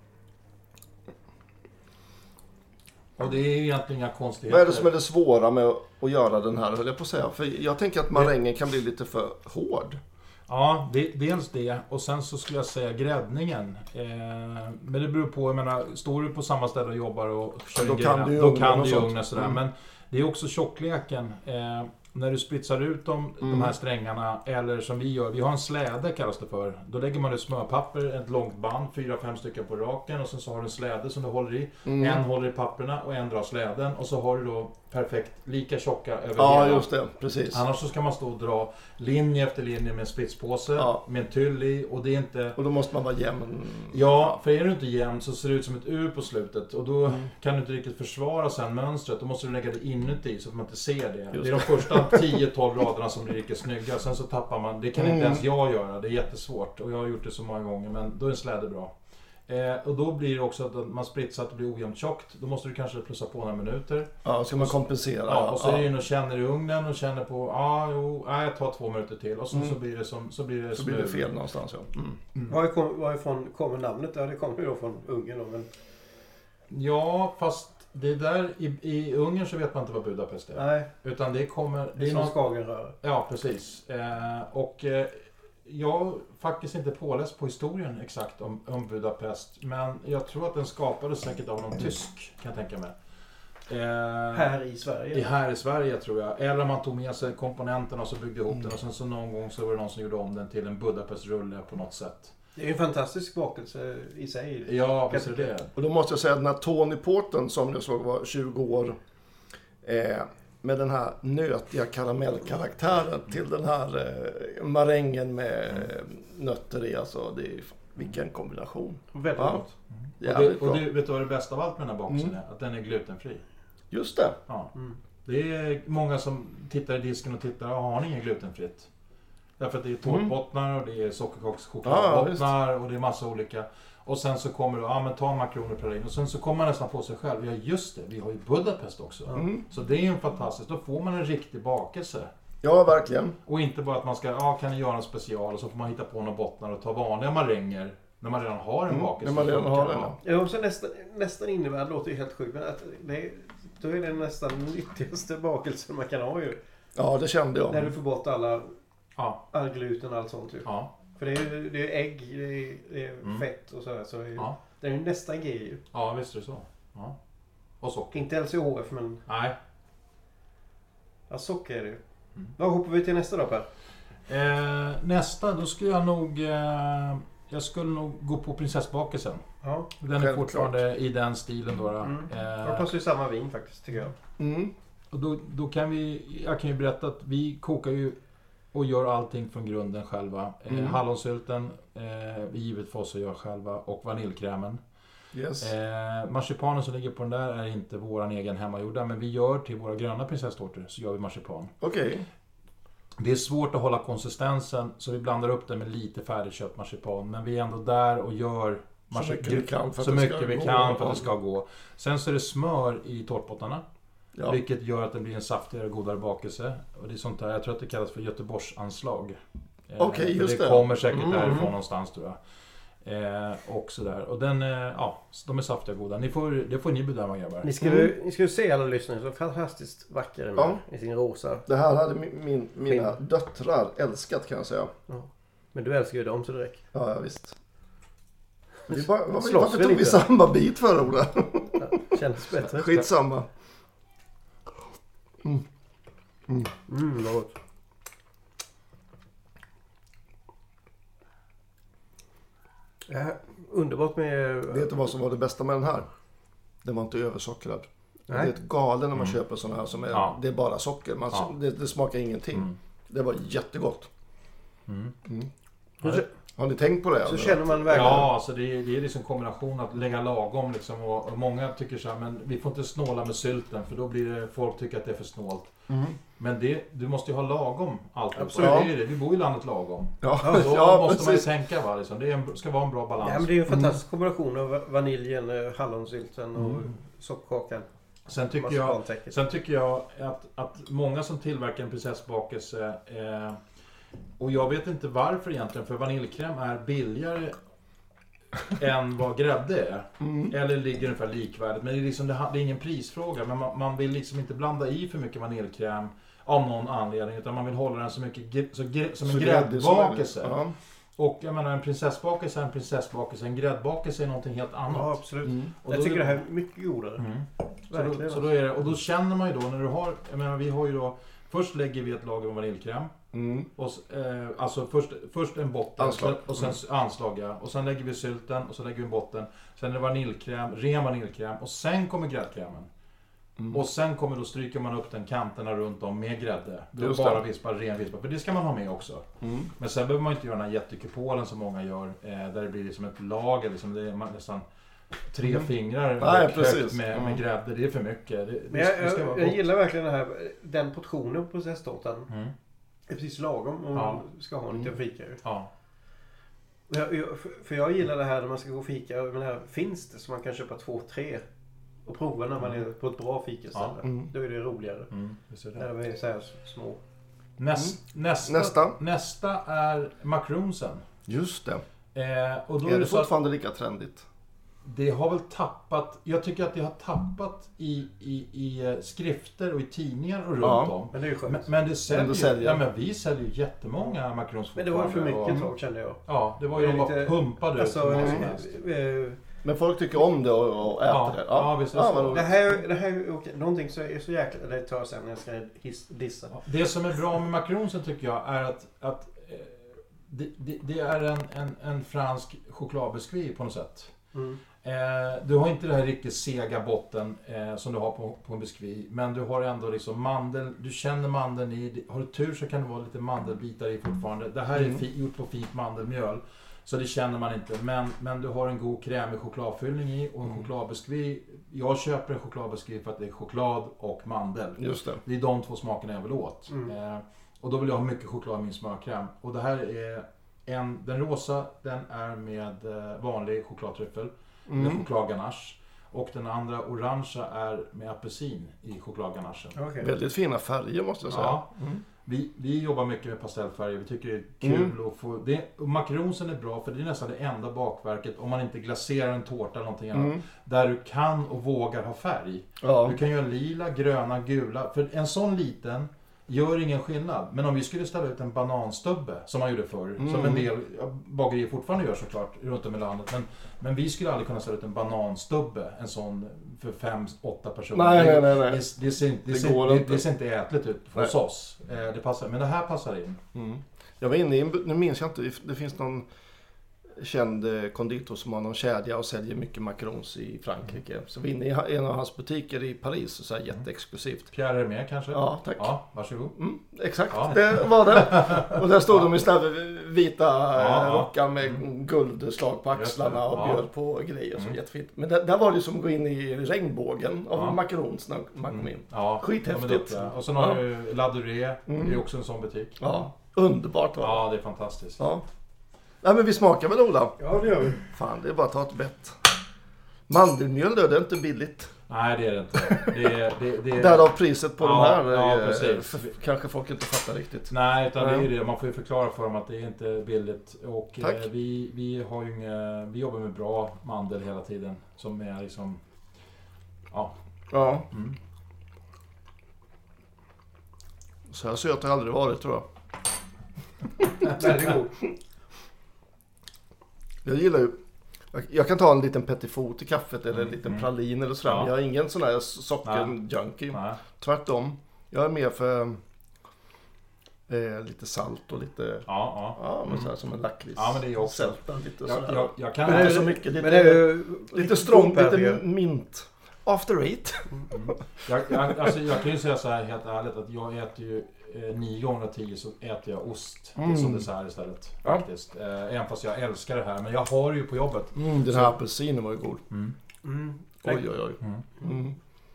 B: Och det är ju egentligen inga konstigheter.
D: Vad är det som är det svåra med att göra den här, höll jag på att säga? För jag tänker att marängen kan bli lite för hård.
B: Ja, det, dels det. Och sen så skulle jag säga gräddningen. Eh, men det beror på, jag menar, står du på samma ställe och jobbar och kör
D: Då
B: in
D: kan
B: grejerna,
D: du ju
B: då
D: ugnen
B: kan
D: och
B: du ju
D: sånt.
B: ugna sådär.
D: Mm.
B: Men det är också tjockleken. Eh, när du spritsar ut dem,
D: Mm.
B: de här strängarna, eller som vi gör, vi har en släde kallas det för. Då lägger man ut smörpapper, ett långt band, fyra, fem stycken på raken och sen så har du en släde som du håller i.
D: Mm.
B: En håller i papperna och en drar släden och så har du då perfekt lika tjocka över
D: Ja,
B: hela.
D: just det. Precis.
B: Annars så ska man stå och dra linje efter linje med en spritspåse,
D: Ja.
B: med en tyll i och det är inte...
D: Och då måste man vara jämn.
B: Ja, för är du inte jämn så ser det ut som ett U på slutet och då
D: Mm.
B: kan du inte riktigt försvara sen mönstret. Då måste du lägga det inuti så att man inte ser det.
D: Just
B: det är de första tio tolv raderna som blir riktigt snygga. Sen så tappar man, det kan
D: Mm.
B: inte ens jag göra, det är jättesvårt och jag har gjort det så många gånger men då är en släde bra. Eh, och då blir det också att man spritsar att det blir ojämnt tjockt. Då måste du kanske plussa på några minuter.
D: Ja, ska man kompensera.
B: Ja, och så är det
D: ja.
B: in och känner i ugnen och känner på, ja, ah, jo, nej, jag tar två minuter till. Och så,
D: Mm.
B: så blir det som, så blir det
D: Så blir det
B: smooth.
D: fel någonstans. Ja. Mm.
C: Varifrån, varifrån kommer namnet? Ja, det kommer ju då från Ungern då, men...
B: Ja, fast det där, i, i Ungern så vet man inte vad Budapest är.
C: Nej,
B: Utan det kommer,
C: det
B: det
C: är
B: är
C: som
B: någon,
C: Skagenrör.
B: ja precis. Eh, och eh, jag är faktiskt inte påläst på historien exakt om, om Budapest. Men jag tror att den skapades säkert av någon tysk, kan jag tänka mig. Eh,
C: Här i Sverige.
B: I här i Sverige tror jag. Eller om man tog med sig komponenterna och så byggde ihop
D: Mm.
B: den. Och sen så någon gång så var det någon som gjorde om den till en Budapest-rulle på något sätt.
C: Det är ju en fantastisk bakelse i sig.
B: Ja, visst är det.
D: Och då måste jag säga att den här Tony Porten som jag såg var tjugo år. Eh, med den här nötiga karamellkaraktären till den här eh, marängen med eh, nötter i. Alltså, det är, vilken kombination.
C: Väldigt
D: Ja.
C: gott.
B: Och,
D: Jävligt
B: det, och
D: bra.
B: det, vet du vad det bästa av allt med den här boxen
D: Mm.
B: är? Att den är glutenfri.
D: Just det.
B: Ja.
C: Mm.
B: Det är många som tittar i disken och tittar, har ni inget glutenfritt? Därför att det är tårtbottnar och det är sockerkakschokladbottnar
D: Ja,
B: och det är massa olika. Och sen så kommer du, ja men ta makroner pralin. Och sen så kommer man nästan på sig själv. Ja just det, vi har ju Budapest också.
D: Mm.
B: Så det är ju en fantastisk, då får man en riktig bakelse.
D: Ja, verkligen.
B: Och inte bara att man ska, ja kan ni göra en special och så får man hitta på några bottnar och ta vanliga maränger. När man redan har en
D: Mm,
B: bakelse.
D: när man redan har den.
C: Ja, och så nästan, nästan innebär, det låter ju helt sjukt, men att det är, då är det nästan nyttigaste bakelsen man kan ha ju.
D: Ja, det kände jag.
C: När du får bort alla,
B: Ja.
C: all gluten och allt sånt ju.
B: Ja.
C: För det är ju det är ägg, det är, det är
B: Mm.
C: fett och sådär. Så det är, ju,
B: Ja.
C: det är ju nästan G ju.
B: Ja, visst är det så. Ja. Och socker.
C: Inte L C H F, men
B: Nej.
C: ja, socker är det ju.
B: Mm.
C: Vad hoppar vi till nästa då, Per?
B: Eh, nästa, då skulle jag nog... Eh, jag skulle nog gå på prinsessbakelsen.
C: Ja.
B: Den är
D: Självklart.
B: fortfarande i den stilen då. då.
C: Mm.
B: Eh,
C: De passar ju samma vin faktiskt, tycker jag.
D: Mm.
B: och då, då kan vi... Jag kan ju berätta att vi kokar ju och gör allting från grunden själva. Eh,
D: Mm.
B: Hallonsylten, eh, vi givet för oss och gör själva. Och vaniljkrämen.
D: Yes.
B: Eh, marsipanen som ligger på den där är inte våran egen hemmagjorda. Men vi gör till våra gröna prinsesstårtor så gör vi marsipan.
D: Okej.
B: Det är svårt att hålla konsistensen så vi blandar upp det med lite färdigköpt marsipan. Men vi är ändå där och gör
D: Så mycket vi kan för att
B: så
D: det
B: mycket
D: ska
B: vi
D: gå.
B: kan för att det ska gå. Sen så är det smör i tårtbottarna.
D: Ja.
B: Vilket gör att det blir en saftigare och godare bakelse. Och det är sånt där, jag tror att det kallas för Göteborgsanslag. Eh,
D: Okej, just
B: det.
D: det.
B: kommer säkert
D: Mm.
B: därifrån någonstans tror jag. Eh, och sådär. Och den, eh, ja, de är saftiga och goda. Ni får, det får ni bedöma grabbar.
C: Ni ska, ju, ni ska ju se alla lyssnare så fantastiskt vackra den
D: Ja.
C: är, i sin rosa.
D: Det här hade min, min, mina
C: Fin.
D: döttrar älskat kan jag säga.
C: Ja. Men du älskar ju dem så direkt.
D: Ja, ja visst. Vi bara, varför
C: Slåss
D: varför
C: vi
D: tog vi
C: lite?
D: samma bit förra Ola?
C: Ja, känns bättre.
D: Skitsamma.
C: Mm, vad gott. Ja, underbart med...
D: Vet du vad som var det bästa med den här? Den var inte översockrad. Det är
C: Nej.
D: ett galen när man köper sådana här som är,
B: Ja.
D: det är bara socker. Man,
B: Ja.
D: det, det smakar ingenting.
B: Mm.
D: Det var jättegott.
B: Mm.
C: Så, så,
D: Har ni tänkt på det?
C: så
D: eller?
C: känner man verkligen...
B: Ja, alltså det är, det är liksom kombination att lägga lagom liksom, och, och många tycker så här, men vi får inte snåla med sylten för då blir det, folk tycker att det är för snålt.
D: Mm.
B: Men det, du måste ju ha lagom alltid.
C: Absolut.
B: Det är ju det. Vi bor i landet lagom.
D: Ja,
B: Så då
D: ja,
B: måste man ju
D: precis.
B: tänka va, liksom. Det är en, ska vara en bra balans.
C: Ja, men det är ju en fantastisk kombination av vaniljen, eh, hallonsylten och
B: Mm.
C: sockerkakan.
B: Sen tycker jag,
C: Marsipantäcket.
B: sen tycker jag att, att många som tillverkar en prinsessbakelse eh, och jag vet inte varför egentligen, för vaniljkräm är billigare än vad grädde är.
D: Mm.
B: Eller ligger ungefär likvärdigt. Men det är, liksom, det är ingen prisfråga. Men man, man vill liksom inte blanda i för mycket vaniljkräm av någon anledning. Utan man vill hålla den så mycket gr- så gr- som en
D: Så gräddig som
B: gräddbakelse.
D: möjligt. Ja.
B: Och jag menar en prinsessbakelse är en prinsessbakelse. En gräddbakelse är någonting helt annat.
C: Ja, absolut.
D: Mm.
B: Och
C: Jag
B: då-
C: tycker det här är mycket godare.
B: Mm. Så,
C: Verkligen.
B: då, så då är det, och då känner man ju då när du har, jag menar vi har ju då, först lägger vi ett lager med vaniljkräm.
D: Mm.
B: Och, s- eh, alltså först, först en botten
D: Anslag.
B: och sen s- anslag ja. Och sen lägger vi sylten och så lägger vi en botten. Sen är det vaniljkräm, ren vaniljkräm och sen kommer gräddkrämen.
D: Mm.
B: Och sen kommer då stryker man upp den kanterna runt om med grädde. Då
D: Just
B: bara
D: det.
B: vispar, ren vispar. För det ska man ha med också.
D: Mm.
B: Men sen behöver man inte göra den här jättekupolen som många gör. Eh, där det blir liksom ett lager, liksom, det är man- nästan tre
D: Mm.
B: fingrar
D: Nej,
B: högt
D: precis.
B: med,
D: Mm.
B: med grädde. Det är för mycket. Det,
C: Men
B: det,
C: jag,
B: det ska
C: jag,
B: vara
C: jag
B: gott.
C: gillar verkligen den här, den portionen på processtårtan.
B: Mm.
C: är precis lagom om
B: Ja.
C: man ska ha en liten fika. ju.
B: Ja.
C: Jag, jag, för- för jag gillar det här när man ska gå och fika. Jag menar, finns det så man kan köpa två, tre och prova när man är på ett bra fikaställe.
B: Ja.
D: Mm.
C: Då är det roligare.
B: Mm, visst är det.
C: När de är så här små.
B: Näst, nästa,
D: Nästa.
B: nästa är makronsen.
D: Just det.
B: Eh, och då är
D: Är
B: det
D: det
B: så att
D: fortfarande lika trendigt?
B: det har väl tappat, jag tycker att det har tappat i, i, i eh, skrifter och i tidningar och runt
D: Ja.
B: om.
C: Men det är ju skönt.
B: Men, men det säljer,
D: Men det säljer.
B: Ja, men vi säljer ju jättemånga makrons
C: Men det var ju för mycket
B: och,
C: ett tag kände jag.
B: Ja, det var ju
C: Det
B: de
C: är
B: bara
C: lite-
B: pumpade ut
C: Alltså,
B: hur många som
C: eh,
B: helst.
C: eh,
D: Men folk tycker om det och, och äter
B: Ja,
D: det?
B: ja, visst är det så.
D: vad
C: det
D: roligt.
C: här, det här är okej. Någonting som är så jäkla... Det tar jag sen när jag ska hiss, dissa.
B: Ja, det som är bra med makronsen tycker jag är att, att eh, det, det, det är en, en, en fransk chokladbiskvi på något sätt.
C: Mm.
B: Eh, du har inte den här riktigt sega botten eh, som du har på, på en biskvi. Men du har ändå liksom mandel, du känner mandeln i. Har du tur så kan det vara lite mandelbitar i fortfarande. Det här är
D: Mm.
B: fi, gjort på fint mandelmjöl. Så det känner man inte. Men, men du har en god krämig chokladfyllning i och en
D: Mm.
B: chokladbiskvi. Jag köper en chokladbiskvi för att det är choklad och mandel.
D: Just det.
B: Det är de två smakerna jag vill åt.
C: Mm.
B: Eh, Och då vill jag ha mycket choklad i min smörkräm. Och det här är en, den rosa, den är med vanlig chokladtryffel. Mm. Med chokladganache. Och den andra orangea är med apelsin i chokladganachen.
D: Okay. Väldigt fina färger måste jag säga.
B: Ja. Mm. Vi, vi jobbar mycket med pastellfärger. Vi tycker det är kul mm. att få... Det, och makaronsen är bra för det är nästan det enda bakverket om man inte glaserar en tårta eller någonting annat. Mm. Där du kan och vågar ha färg. Ja. Du kan göra lila, gröna, gula. För en sån liten gör ingen skillnad. Men om vi skulle ställa ut en bananstubbe som man gjorde förr. Mm. Som en del bagerier fortfarande gör såklart runt om i landet. Men, men vi skulle aldrig kunna ställa ut en bananstubbe. En sån för fem, åtta personer.
D: Nej, nej, nej. nej.
B: Det, det, ser, det, det, ser, det, det ser inte ätligt ut hos oss. Det passar, men det här passar in.
D: Mm. Jag var inne i, nu minns jag inte, det finns någon känd konditor som har någon kedja och säljer mycket macarons i Frankrike. Mm. Så vi var inne i en av hans butiker i Paris och så här jätteexklusivt.
B: Pierre Hermé kanske?
D: Ja, tack.
B: Ja, varsågod.
D: Mm, exakt, ja. Det var det. Och där stod ja. de i sådana vita ja, rockar med mm. guldslag på axlarna och ja. bjöd på grejer. Så mm. jättefint. Men där, där var det som att gå in i regnbågen av ja. macarons när man kom in. Mm. Ja. Skithäftigt.
B: Ja, och sen har ja. du La Durée, mm. det är också en sån butik.
D: Ja, underbart var det.
B: Ja, det är fantastiskt.
D: Ja. Nej, men vi smakar väl, Ola?
C: Ja, det gör vi.
D: Fan, det är bara att ta ett bett. Mandelmjöl då, det är inte billigt.
B: Nej, det är det inte. Det är, det, det är...
D: Därav priset på
B: ja,
D: de här.
B: Ja, precis.
D: För, kanske folk inte fattar riktigt.
B: Nej, utan Nej. det är det. Man får ju förklara för dem att det är inte billigt. Och eh, vi, vi har ju inga, vi jobbar med bra mandel hela tiden. Som är liksom... Ja.
D: Ja.
B: Mm.
D: Så här söt har jag aldrig varit, tror jag.
C: Väldigt god.
D: Jag gillar ju, jag kan ta en liten petit four till kaffet eller en
B: mm,
D: liten
B: mm.
D: pralin eller sådär. Ja. Jag är ingen sån här sockerjunkie.
B: Nej.
D: Tvärtom. Jag är mer för eh, lite salt och lite
B: ja, ja.
D: ja men så här, som en lakrits.
B: Ja, men det är också.
D: Sälta lite
B: jag,
D: sådär.
B: Jag, jag kan
D: men inte så mycket. Lite, men det är lite strong, lite mint. After eight.
B: Mm. Jag, jag, alltså, jag kan ju säga så här helt ärligt att jag äter ju eh, nio gånger av tio så äter jag ost mm. som dessert istället. Faktiskt. Ja. Eh, även fast jag älskar det här. Men jag har det ju på jobbet.
D: Mm, den här så... apelsinen var ju god.
B: Mm.
C: Mm.
D: Oj, oj, oj.
B: Mm.
D: Mm.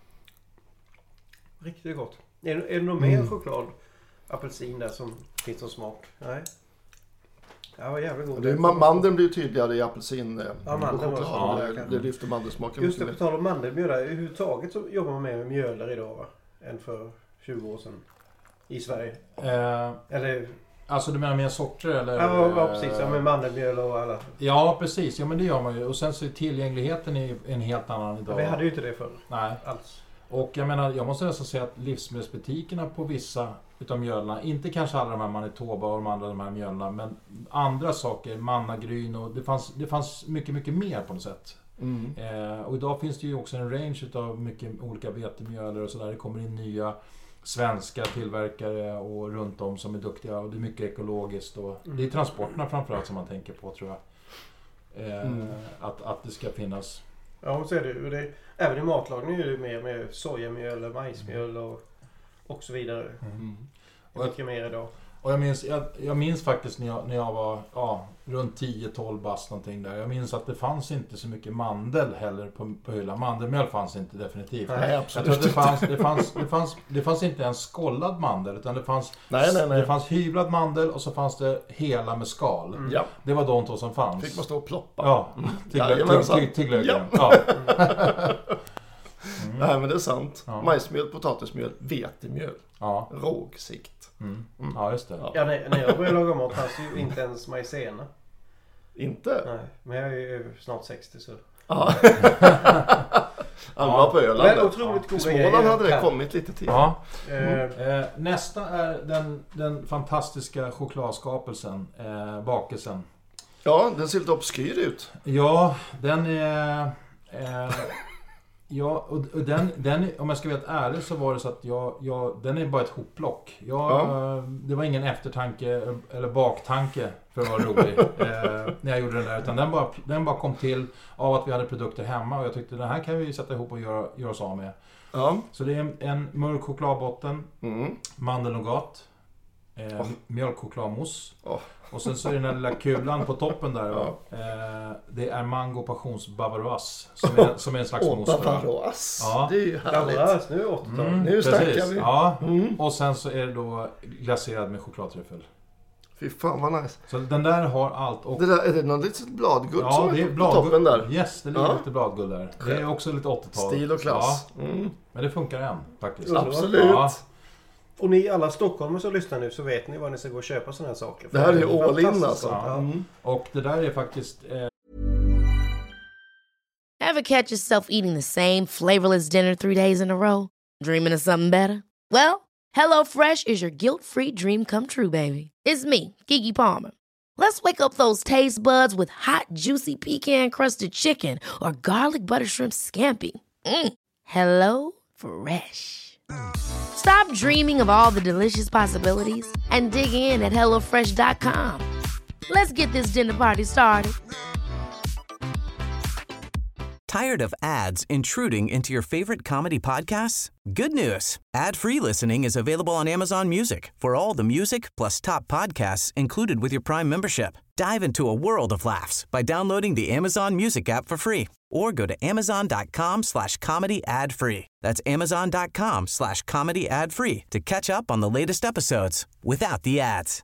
C: Riktigt gott. Är, är det någon mer mm. choklad? Apelsin där som finns som smak? Nej. Ja, vad jävligt god.
D: Det, mandeln blir tydligare i apelsin
C: ja, mandeln
D: och choklad. Ja, det, det lyfter mandelsmaken.
C: Just det, på tal om mandelmjöl. Överhuvudtaget så jobbar man med mjöler idag, va? Än för tjugo år sedan. I Sverige.
B: Eh,
C: eller...
B: Alltså du menar med sorter eller?
C: Ja, ja precis. Ja, med mandelmjöl och alla.
B: Ja, precis. Ja, men det gör man ju. Och sen så är tillgängligheten är en helt annan idag.
C: Ja, vi hade ju inte det förr.
B: Nej.
C: Alls.
B: Och jag menar, jag måste nästan säga att livsmedelsbutikerna på vissa utav mjölarna, inte kanske alla de här Manitoba och de andra de här mjölarna, men andra saker, mannagryn och det fanns, det fanns mycket, mycket mer på något sätt.
D: Mm.
B: Eh, och idag finns det ju också en range utav mycket olika vetemjöler och sådär. Det kommer in nya svenska tillverkare och runt om som är duktiga och det är mycket ekologiskt och mm. det är transporterna framförallt som man tänker på, tror jag. Eh, mm. att, att det ska finnas.
C: Ja, så är det. det även i matlagning är det mer med sojamjöl och majsmjöl och, och så vidare.
B: Mm.
C: Och mycket mer idag.
B: Och jag minns, jag, jag minns faktiskt när jag, när jag var ja, runt tio tolv bast någonting där. Jag minns att det fanns inte så mycket mandel heller på, på hyllan. Mandelmjöl fanns inte definitivt.
D: Nej, absolut.
B: Jag tror det fanns, det, fanns, det, fanns, det fanns inte en skållad mandel utan det fanns,
D: nej, nej, nej.
B: det fanns hyvlad mandel och så fanns det hela med skal.
D: Mm. Ja.
B: Det var de två som fanns.
D: Fick man stå och ploppa.
B: Ja, till,
D: ja,
B: till, till, till, till glöggen. Ja. Ja.
D: Mm. Nej, men det är sant. Ja. Majsmjöl, potatismjöl, vetemjöl.
B: Ja.
D: Rågsikt.
B: Mm. Mm. Ja, just det.
C: Ja, ja när, när jag började laga mat fanns ju inte ens majsena.
D: Inte?
C: Nej, men jag är ju snart sextio så.
D: Ja. Han var på Öland.
C: Men otroligt
D: ja. I Småland hade det kommit lite till.
B: Ja. Mm. Eh, nästa är den, den fantastiska chokladskapelsen, eh, bakelsen.
D: Ja, den ser lite obskyr ut.
B: Ja, den är... Eh, ja, och, och den, den, om jag ska vara ärlig så var det så att jag, jag, den är bara ett hopplock. Jag, ja. Det var ingen eftertanke eller baktanke för att vara rolig eh, när jag gjorde den där. Utan den bara, den bara kom till av att vi hade produkter hemma och jag tyckte den här kan vi sätta ihop och göra, göra oss av med.
D: Ja.
B: Så det är en, en mörk chokladbotten,
D: mm.
B: mandelnougat, Eh, oh. Mjölkchokladmousse.
D: Oh.
B: Och sen så är den där lilla kulan på toppen där.
D: Ja.
B: Eh, det är mango passions bavaroise. Som är, som är en slags mousse.
D: Bavaroise.
B: Ja.
D: Det är ju härligt.
C: Bavaroise, nu är åttiotal.
D: Mm, nu snackar vi.
B: Ja.
D: Mm.
B: Och sen så är det då glaserad med chokladtryffel.
D: Fy fan vad nice.
B: Så den där har allt. Och...
D: Det där, är det någon litet bladguld
B: ja,
D: som är,
B: det är
D: på
B: bladguld.
D: toppen där?
B: Yes, det ligger
D: ja.
B: lite bladguld där. Det är också lite åttiotal.
D: Stil och klass.
B: Ja.
D: Mm.
B: Men det funkar än faktiskt.
C: Underbar.
D: Absolut.
B: Ja.
C: Och ni alla stockholmare som lyssnar nu så vet ni vad ni ska gå och köpa sådana här saker.
D: Det här är all in alltså.
B: Ja.
D: Mm.
B: Och det där är faktiskt... Eh...
A: Ever catch yourself eating the same flavorless dinner three days in a row? Dreaming of something better? Well, HelloFresh is your guilt-free dream come true, baby. It's me, Keke Palmer. Let's wake up those taste buds with hot, juicy pecan-crusted chicken or garlic butter shrimp scampi. Mm. Hello Fresh. Stop dreaming of all the delicious possibilities and dig in at hello fresh dot com. Let's get this dinner party started.
E: Tired of ads intruding into your favorite comedy podcasts? Good news. Ad-free listening is available on Amazon Music for all the music plus top podcasts included with your Prime membership. Dive into a world of laughs by downloading the Amazon Music app for free or go to amazon.com slash comedy ad free. That's amazon.com slash comedy ad free to catch up on the latest episodes without the ads.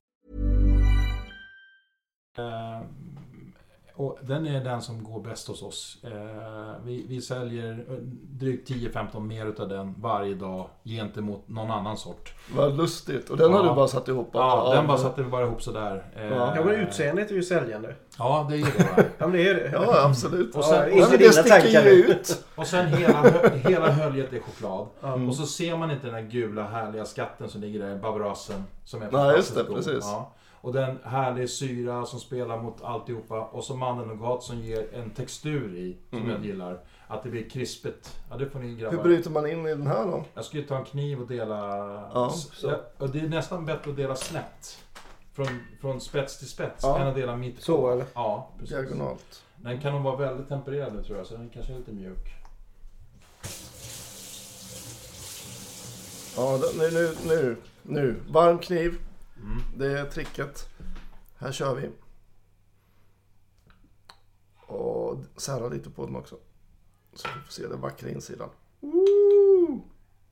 B: Uh, och den är den som går bäst hos oss. Uh, vi, vi säljer drygt tio till femton mer utav den varje dag gentemot någon annan sort.
D: Vad lustigt. Och den ja. har du bara satt ihop?
B: Ja,
D: av...
B: den bara satte vi bara ihop sådär.
C: Ja, ja men utseendet är ju säljande.
B: Ja, det är det.
C: Ja, men det är det.
D: Ja, absolut.
B: Och sen,
D: ja, och det sticker ju ut.
B: Och sen hela, hela höljet är choklad.
D: Mm.
B: Och så ser man inte den här gula härliga skatten som ligger där i bavarasen. Som är
D: Nej, just det,
B: god.
D: precis.
B: Ja. Och den härlig syra som spelar mot alltihopa. Och så mandelnougat som ger en textur i, som mm. jag gillar. Att det blir krispigt. Ja, det får ni grabbar.
D: Hur bryter man in i den här då?
B: Jag skulle ta en kniv och dela...
D: Ja,
B: så. Och det är nästan bättre att dela snett. Från, från spets till spets.
D: Ja.
B: Än att dela mitt.
C: Så eller?
B: Ja, precis.
D: Diagonalt.
B: Den kan nog vara väldigt tempererad nu tror jag. Så den kanske är lite mjuk.
D: Ja, nu, nu, nu, nu. Varm kniv.
B: Mm.
D: Det är tricket. Här kör vi. Och sära lite på den också. Så vi får se den vackra insidan. Woo!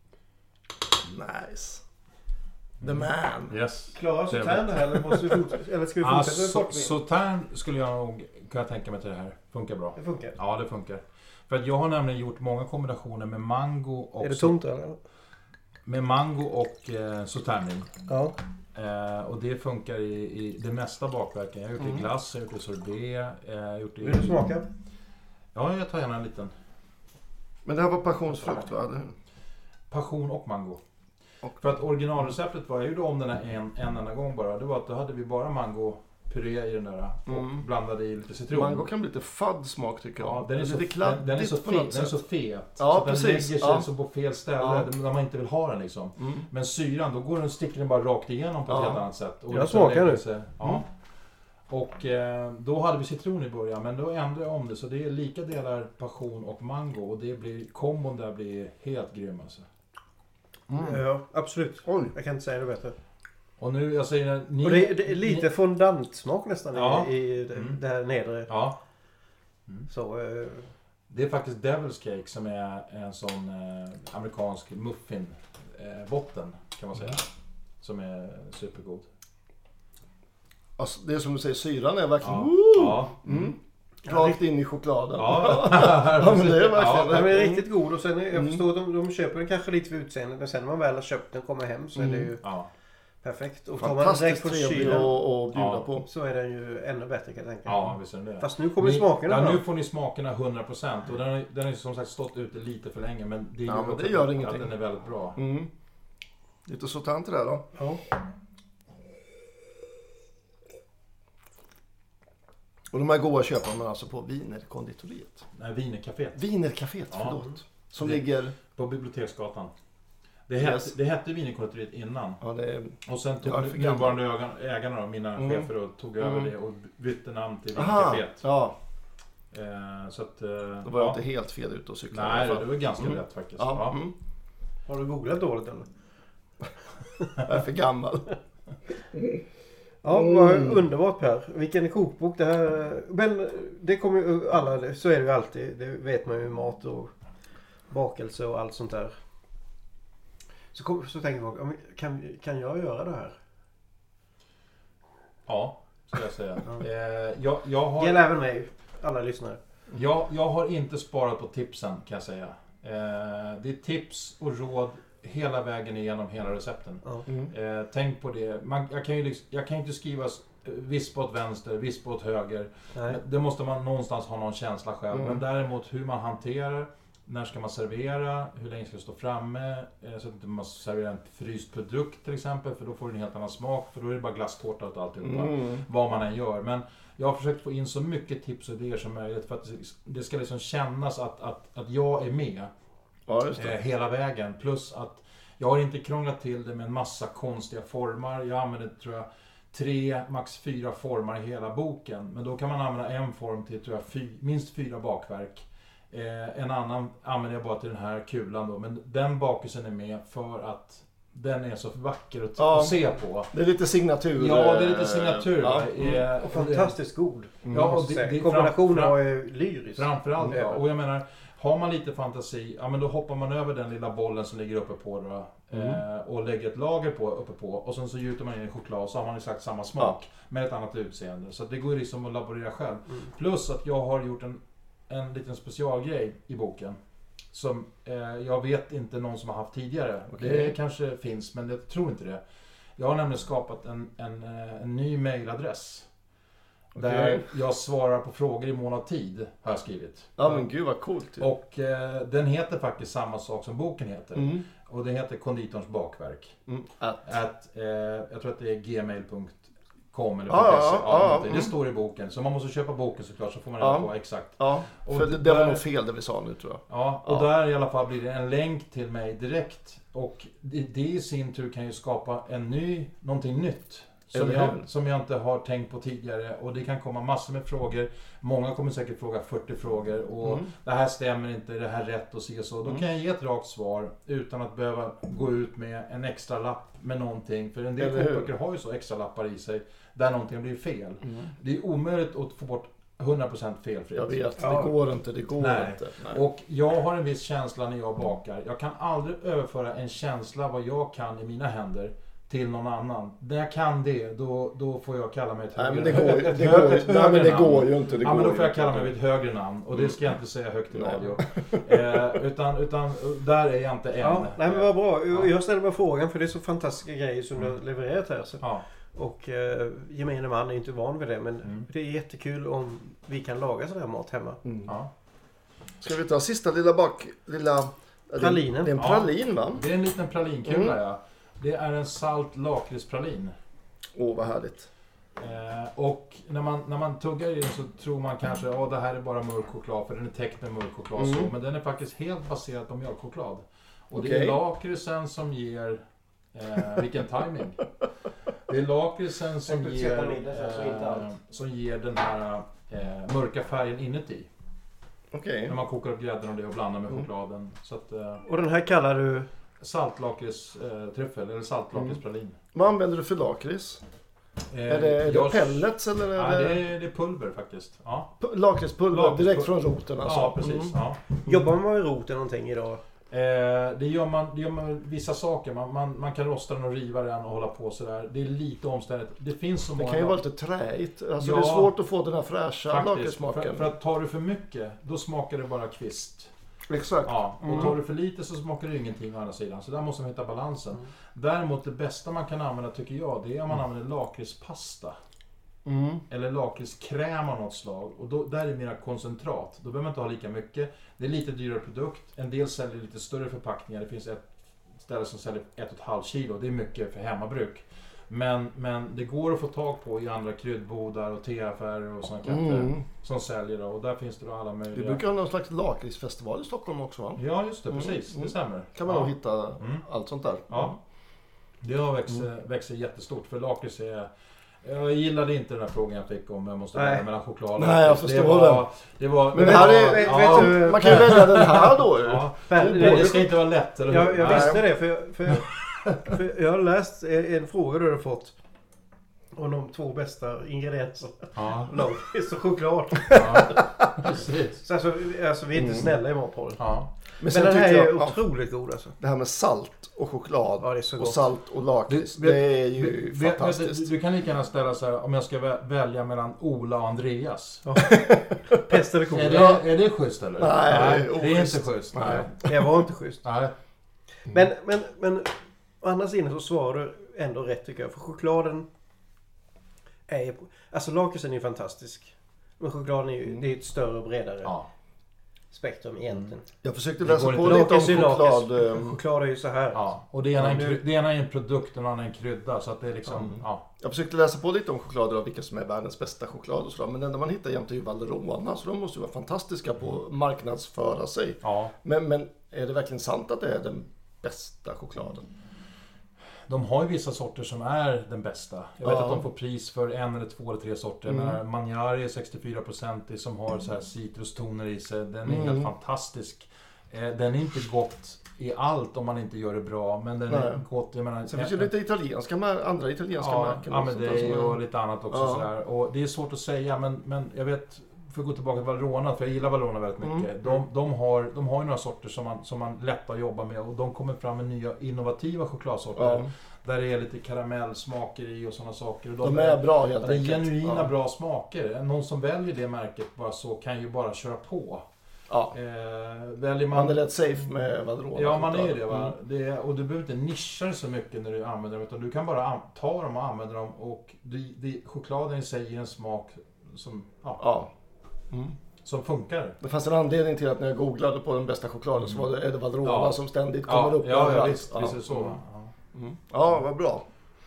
D: Nice. The man.
B: Yes.
C: Klara Sautern här eller, måste vi fortsätta, eller ska vi
B: ah,
C: fortsätta?
B: Så, Sautern skulle jag nog kunna tänka mig till det här. Funkar bra.
C: Det funkar?
B: Ja, det funkar. För att jag har nämligen gjort många kombinationer med mango och...
C: Är det tomt eller?
B: Med mango och eh, Sautern.
C: Ja.
B: Eh, och det funkar i, i det mesta bakverken. Jag har gjort det i glass, jag har gjort det i sorbet. Eh, jag har gjort det i...
C: Vill du smaka?
B: Ja, jag tar gärna en liten.
D: Men det här var passionsfrukt va?
B: Passion och mango.
D: Och...
B: För att originalreceptet var, jag gjorde om den här en, en enda gång bara. Det var att då hade vi bara mango-puré i den där och
D: mm.
B: blandade i lite citron.
D: Mango kan bli lite fadd smak tycker jag.
B: Ja, den är, så,
D: lite
B: den, den är så fet. Den är så fet.
D: Ja,
B: så
D: precis.
B: Den lägger sig
D: ja.
B: så på fel ställe
D: ja.
B: där man inte vill ha den liksom.
D: Mm.
B: Men syran, då går den, sticker den bara rakt igenom på ett
D: ja.
B: helt annat sätt. Och
C: jag smakar nu.
B: Sig, ja. Mm. Och eh, då hade vi citron i början, men då ändrade jag om det. Så det är lika delar passion och mango. Och det blir, kombon där blir helt grym alltså.
C: Mm. Ja, absolut.
D: Oj.
C: Jag kan inte säga det bättre.
B: Och nu, jag säger... Ni,
C: och det, är, det är lite
B: ni,
C: fondantsmak nästan
B: ja.
C: i, i det,
B: mm.
C: det här nedre.
B: Ja. Mm.
C: Så, eh.
B: Det är faktiskt Devil's Cake som är en sån eh, amerikansk muffin eh, botten kan man säga. Mm. Som är supergod.
D: Alltså, det är som du säger, syran är verkligen...
B: Ja. ja.
D: Mm. Rakt in i chokladen.
B: Ja,
D: ja men det är verkligen...
C: Ja, den är riktigt god och sen, jag
D: mm.
C: förstår att de, de köper den kanske lite för utseendet, men sen när man väl har köpt den och kommer hem så är det ju
B: ja.
C: perfekt. Och
D: fantastiskt trevlig att bjuda
B: ja.
D: på.
C: Så är den ju ännu bättre kan jag tänka.
B: Ja, visst är det.
C: Fast nu kommer ni, smakerna.
B: Ja, nu får ni smakerna hundra procent. Och den har, den har ju som sagt stått ute lite för länge, men det,
D: ja,
B: gör,
D: men det gör ingenting.
B: Att den är väldigt bra.
D: Mm. Lite Sautern till det då.
C: Ja.
D: Och de här goda köper man alltså på Wienerkonditoriet.
B: Nej, Wienercaféet.
D: Wienercaféet,
B: ja.
D: förlåt. Som
B: det,
D: ligger...
B: På Biblioteksgatan. Det hette,
D: yes.
B: det hette Wienerkonditoriet innan.
D: Ja, det är...
B: Och sen tog nuvarande ägarna, då, mina
D: mm.
B: chefer, och tog över
D: mm.
B: det och bytte namn till Wienercaféet.
D: Ja.
B: Eh, så att... Eh,
D: Då var jag
B: ja.
D: inte helt fel ute och cykla.
B: Nej, det var ganska mm. rätt faktiskt.
D: Ja.
B: Ja.
D: Mm.
C: Har du googlat dåligt eller?
D: Jag är för gammal.
C: Ja, vad underbart Per. Vilken kokbok det här. Men det kommer ju alla, så är det ju alltid. Det vet man ju, mat och bakelse och allt sånt där. Så, kom, så tänker jag, kan, kan jag göra det här?
B: Ja, ska jag säga. eh, jag, jag har...
C: Gäller även mig, alla lyssnare.
B: Jag, jag har inte sparat på tipsen, kan jag säga. Eh, det är tips och råd hela vägen igenom hela recepten.
C: Mm.
B: Eh, tänk på det. Man, jag, kan ju liksom, jag kan ju inte skriva visp åt vänster, visp åt höger.
C: Nej.
B: Det måste man någonstans ha någon känsla själv.
D: Mm.
B: Men däremot hur man hanterar, när ska man servera, hur länge ska det stå framme, eh, så att inte man serverar en fryst produkt till exempel, för då får det en helt annan smak, för då är det bara glasstårta och alltihopa,
D: Mm.
B: vad man än gör. Men jag har försökt få in så mycket tips och idéer som möjligt för att det ska liksom kännas att, att, att jag är med
D: Ja, just det.
B: eh, hela vägen. Plus att jag har inte krånglat till det med en massa konstiga formar. Jag använder, tror jag, tre, max fyra formar i hela boken. Men då kan man använda en form till, tror jag, fy, minst fyra bakverk. Eh, en annan använder jag bara till den här kulan då. Men den bakelsen är med för att den är så vacker att,
D: Ja.
B: att se på.
D: Det är lite signatur.
B: Ja, det är lite signatur.
D: Ja.
B: Eh,
C: Och fantastiskt god.
B: Ja, och det, det är
C: kombinationen
B: fram,
C: var ju lyrisk.
B: framförallt.
C: Mm.
B: Ja. Och jag menar, har man lite fantasi, ja men då hoppar man över den lilla bollen som ligger uppe på då,
D: Mm.
B: eh, och lägger ett lager på, uppe på. Och sen så gjuter man in i choklad och så har man exakt samma smak med ett annat utseende. Så det går ju liksom att laborera själv.
C: Mm.
B: Plus att jag har gjort en, en liten specialgrej i boken. Som eh, jag vet inte någon som har haft tidigare.
D: Okej.
B: Det kanske finns, men jag tror inte det. Jag har nämligen skapat en, en, eh, en ny mailadress. Där
D: Okej.
B: jag svarar på frågor i mån av tid, har jag skrivit.
D: Ja, men gud vad coolt. Ju.
B: Och eh, den heter faktiskt samma sak som boken heter.
D: Mm.
B: Och det heter Konditorns bakverk.
D: Mm. Att.
B: At, eh, jag tror att det är gmail punkt com eller
D: Ja, ja,
B: .se.
D: ja,
B: Ja,
D: ja,
B: någonting.
D: mm.
B: Det står i boken. Så man måste köpa boken såklart, så får man reda
D: Ja.
B: på exakt.
D: Ja,
B: Och
D: för det, det var
B: där-
D: nog fel det vi sa nu, tror jag.
B: Ja, och
D: Ja.
B: där i alla fall blir det en länk till mig direkt. Och det, det i sin tur kan ju skapa en ny, någonting nytt. Som
D: Eller
B: jag,
D: hur?
B: som jag inte har tänkt på tidigare. Och det kan komma massor med frågor. Många kommer säkert fråga fyrtio frågor. Och
D: Mm.
B: det här stämmer inte, det här är rätt och se så. Då
D: Mm.
B: kan jag ge ett rakt svar utan att behöva gå ut med en extra lapp med någonting. För en del
D: Eller hur?
B: kokböcker har ju så extra lappar i sig där någonting blir fel.
D: Mm.
B: Det är omöjligt att få bort hundra procent felfritt.
D: Jag vet,
C: Ja.
D: det går inte, det går
B: Nej.
D: inte. Nej.
B: Och jag har en viss känsla när jag bakar. Jag kan aldrig överföra en känsla vad jag kan i mina händer till någon annan. När jag kan det, då, då får jag kalla mig ett
D: Nej,
B: högre,
D: men det går,
B: ett, ett
D: det
B: hö-
D: går,
B: ett
D: nej, men
B: högre
D: det
B: namn.
D: går ju inte. Det
B: Ja,
D: går
B: men då
D: ju
B: får jag
D: inte.
B: kalla mig vid ett högre namn. Och det ska jag inte säga högt i
D: Nej.
B: radio. eh, utan, utan där är jag inte än.
C: Ja, nej men vad bra.
B: Ja.
C: Jag ställer bara frågan för det är så fantastiska grejer som du har levererat här. Så.
B: Ja.
C: Och eh, gemene man är inte van vid det, men
B: Mm.
C: det är jättekul om vi kan laga sån här mat hemma.
D: Mm.
B: Ja.
D: Ska vi ta sista lilla bak... Lilla...
C: Pralinen.
D: Det är en
B: Ja.
D: pralin, va?
B: Det är en liten pralinkula,
D: Mm.
B: ja. Det är en salt lakritspralin.
D: Åh, vad härligt.
B: Eh, och när man, när man tuggar i den så tror man kanske att det här är bara mörk choklad, för den är täckt med mörk choklad.
D: Mm.
B: Så, men den är faktiskt helt baserad på mjölkchoklad. Och det
D: Okej.
B: är lakritsen som ger... Eh, vilken timing. Det är lakritsen som
C: Tänkte
B: ger,
C: sätta middag sen, så inte
B: eh,
C: allt.
B: som ger den här eh, mörka färgen inuti.
D: Okej.
B: När man kokar upp grädden och det och blandar med
D: Mm.
B: chokladen. Så att, eh,
C: Och den här kallar du...
B: saltlakritstryffel eller saltlakritspralin.
D: Vad använder du för lakrits?
B: Eh,
D: Är det, är det
B: jag-
D: pellets eller är
B: Nej,
D: det...
B: det är, det är pulver faktiskt. Ja,
D: P- Lakritspulver
B: Lakritspul-
D: direkt från roten alltså?
B: ja precis.
D: Mm.
B: Ja.
C: Jobbar man med roten någonting idag?
B: Eh, det, gör man, det gör man med vissa saker. Man, man, man kan rosta den och riva den och hålla på sådär. Det är lite omständigt. Det finns så
D: Det
B: många...
D: kan ju vara lite träigt. Alltså
B: Ja.
D: det är svårt att få den här fräscha
B: faktiskt,
D: lakritssmaken.
B: för, för att tar du för mycket, då smakar det bara kvist.
D: Exakt.
B: Ja, och
D: Mm.
B: tar du för lite så smakar det ingenting å andra sidan. Så där måste man hitta balansen.
C: Mm.
B: Däremot det bästa man kan använda tycker jag, det är om man använder lakritspasta.
D: Mm.
B: Eller lakritskräm av något slag. Och då, där är det mera koncentrat. Då behöver man inte ha lika mycket. Det är lite dyrare produkt. En del säljer lite större förpackningar. Det finns ett ställe som säljer ett och ett halvt kilo. Det är mycket för hemmabruk. Men, men det går att få tag på i andra kryddbodar och teaffärer och sådana katter
D: Mm.
B: som säljer. Då. Och där finns det då alla
D: Vi
B: möjliga...
D: brukar ha någon slags lakritsfestival i Stockholm också, va?
B: Ja, just det.
D: Mm,
B: Precis.
D: mm.
B: Det stämmer.
D: Kan man
B: ja.
D: nog hitta
B: Mm.
D: allt sånt där.
B: Ja. Det har växt,
D: Mm.
B: växer jättestort. För lakrits är... Jag gillade inte den här frågan jag fick om jag måste
C: Nej.
B: välja mellan choklad och
D: Nej, jag
B: lakrits.
D: förstår
B: det var,
D: den.
B: det var,
D: Men
B: det
D: det här
B: var,
D: är-
C: vet-
B: ja,
C: vet du-
D: Man kan ju välja den här då.
B: Ja,
C: Per,
B: det,
C: det-
B: det ska inte vara lätt, eller hur?
C: Jag, jag
B: Nej.
C: visste det, för, för För jag har läst en fråga du har fått om de två bästa ingredienserna.
B: Ja.
C: Lakrits och choklad.
B: Ja, precis.
C: Så alltså, alltså vi är inte
D: Mm.
C: snälla i Matpodden.
B: Ja.
C: Men,
D: sen
C: den här
D: tycker
C: är
D: jag, ja,
C: otroligt god alltså.
D: det här med salt och choklad
C: Ja, det är så
D: och
C: gott.
D: salt och lakrits,
B: Du-
D: det är ju
B: Vet- vet-
D: fantastiskt.
B: Du, du kan lika gärna ställa så här, om jag ska vä- välja mellan Ola och Andreas.
C: Pest eller
B: Är det,
C: kolera.
B: är det schysst eller?
D: Nej,
B: det är
D: oschysst.
B: inte schysst. Nej.
D: Nej.
C: Det var inte schysst.
B: Nej.
C: Men, men, men å andra sidan så svarar du ändå rätt tycker jag. För chokladen är ju... Alltså lakritsen är ju fantastisk. Men chokladen är ju det är ett större och bredare
B: Ja.
C: spektrum egentligen.
D: Jag försökte
B: Det
D: läsa
B: går
D: på
B: inte.
D: lite om
C: Lakrits är lakrits.
D: choklad. eh,
C: Choklad är ju så här.
B: Ja. Och det ena, är en,
C: Ja,
B: kry-
C: nu-
B: det ena är en produkt och det andra är en krydda. Så att det är liksom...
D: Mm.
B: Ja.
D: Jag försökte läsa på lite om choklad och vilka som är världens bästa choklad och sådär. Men det enda man hittar jämt är ju Valderona. Så de måste ju vara fantastiska på att marknadsföra sig.
B: Ja.
D: Men, men är det verkligen sant att det är den bästa chokladen?
B: De har ju vissa sorter som är den bästa. Jag vet
D: Ja.
B: att de får pris för en eller två eller tre sorter.
D: Mm.
B: Men Magnari är sextiofyra procent som har så här citrustoner i sig. Den är
D: Mm.
B: helt fantastisk. Eh, Den är inte gott i allt om man inte gör det bra. Men den
D: Nej.
B: är gott. Jag menar,
D: Sen finns ju lite italienska, mär- andra italienska
B: ja,
D: märken.
B: ja,
D: och
B: men
D: sånt
B: det
D: där
B: är
D: som
B: ju
D: är-
B: och lite annat också.
D: Ja.
B: Sådär. Och det är svårt att säga. Men, men jag vet, för att gå tillbaka till Valrona, för jag gillar Valrona väldigt mycket.
D: Mm.
B: De, de, har, de har ju några sorter som man, som man lätt att jobba med. Och de kommer fram med nya innovativa chokladsorter.
D: Ja.
B: Där det är lite karamellsmaker i och sådana saker. Och
D: De är bra helt
B: det är
D: enkelt.
B: genuina
D: Ja.
B: bra smaker. Någon som väljer det märket bara så kan ju bara köra på.
D: Ja.
B: Eh, väljer
D: Man är rätt safe med Valderona.
B: Ja, man är ju det va.
D: Mm.
B: Det är, och du behöver inte nischa dig så mycket när du använder dem. Utan du kan bara an- ta dem och använda dem. Och det, det, chokladen i sig ger en smak som, ja,
D: Ja. Mm.
B: som funkar.
D: Det fanns en anledning till att när jag googlade på den bästa chokladen så var det, är det Valderona
B: Ja.
D: som ständigt
B: Ja,
D: kommer upp
B: ja, ja
D: överallt.
B: visst, visst är det så. Va? Ja.
D: Mm. Ja, vad bra.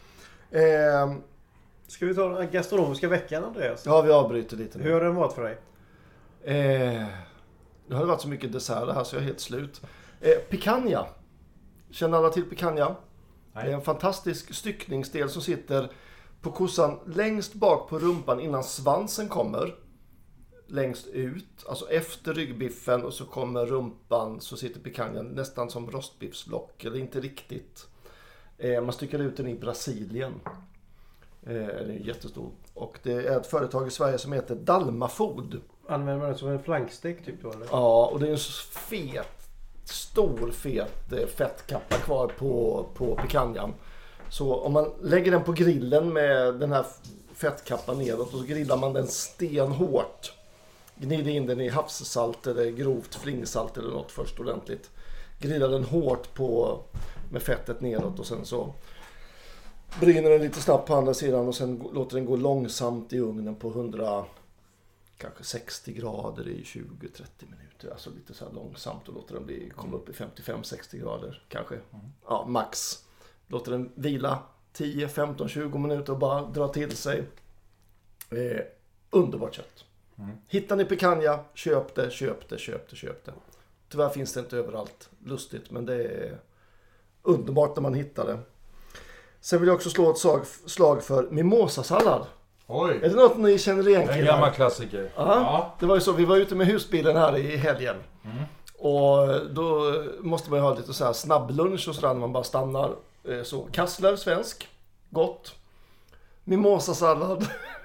D: Eh,
C: Ska vi ta den gastronomiska veckan, Andreas?
D: ja, vi avbryter lite nu.
C: Hur har den varit för dig?
D: Eh, det har varit så mycket dessert här så jag är helt slut. Eh, picanha. Känner alla till picanha?
B: Nej.
D: Det är en fantastisk styckningsdel som sitter på kossan längst bak på rumpan innan svansen kommer. Längst ut, alltså efter ryggbiffen och så kommer rumpan, så sitter picanha nästan som rostbiffsblock, eller inte riktigt. Eh, man styckar ut den i Brasilien. Eh, den är jättestor. Och det är ett företag i Sverige som heter Dalma Food.
C: Använder man den som en flankstek typ då eller?
D: Ja, och det är en så fet, stor fet eh, fettkappa kvar på, på picanhan. Så om man lägger den på grillen med den här fettkappan nedåt och så grillar man den stenhårt. Gnider in den i havssalt eller grovt flingsalt eller något först ordentligt. Grillar den hårt på, med fettet nedåt och sen så brinner den lite snabbt på andra sidan och sen låter den gå långsamt i ugnen på hundra, kanske sextio grader i tjugo till trettio minuter. Alltså lite så här långsamt och låter den bli, komma upp i femtiofem till sextio grader kanske. Ja, max. Låter den vila tio, femton, tjugo minuter och bara dra till sig. Eh, underbart kött.
B: Mm.
D: Hittar ni picanha, köp det, köp det, köp det, köp det. Tyvärr finns det inte överallt. Lustigt, men det är underbart när man hittar det. Sen vill jag också slå ett slag, slag för mimosasallad.
B: Oj,
D: Är det något ni känner igen?
B: en
D: killar?
B: gammal klassiker.
D: Ja, det var ju så. Vi var ute med husbilen här i helgen.
B: Mm.
D: Och då måste man ju ha lite så här snabblunch och sådär när man bara stannar. Eh, Så kassler, svensk. Gott. Mimosasallad.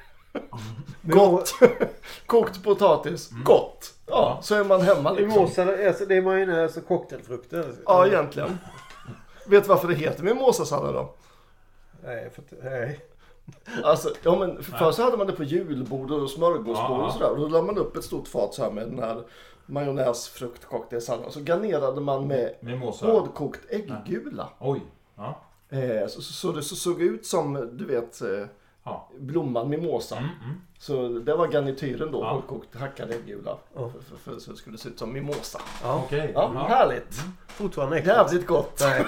D: Gott. Kokt potatis. Gott. Ja, så är man hemma liksom.
C: Mimosa, alltså, det är majonnäs och cocktailfrukter.
D: Ja, egentligen. Vet du varför det heter mimosasallad då?
C: Nej, för att, nej.
D: Alltså, ja men för förr så hade man det på julbord och smörgåsbord
B: Ja.
D: och sådär. Och då lade man upp ett stort fat så här med den här majonnäs, frukt, cocktailsallad. Så garnerade man med
B: Mimosa.
D: hårdkokt ägggula.
B: Oj. Ja.
D: Eh, så, så, så det så såg ut som, du vet, eh,
B: Ja.
D: blomman mimosa.
B: Mm, mm.
D: Så det var garnityren då,
B: Ja.
D: hårdkokt hackad ägggula.
C: Ja.
D: För, för, för, så det skulle se ut som mimosa.
C: Ja,
B: Okej.
D: Ja,
B: Ja.
D: härligt.
C: fortfarande äckligt.
D: Jävligt gott.
C: Nej.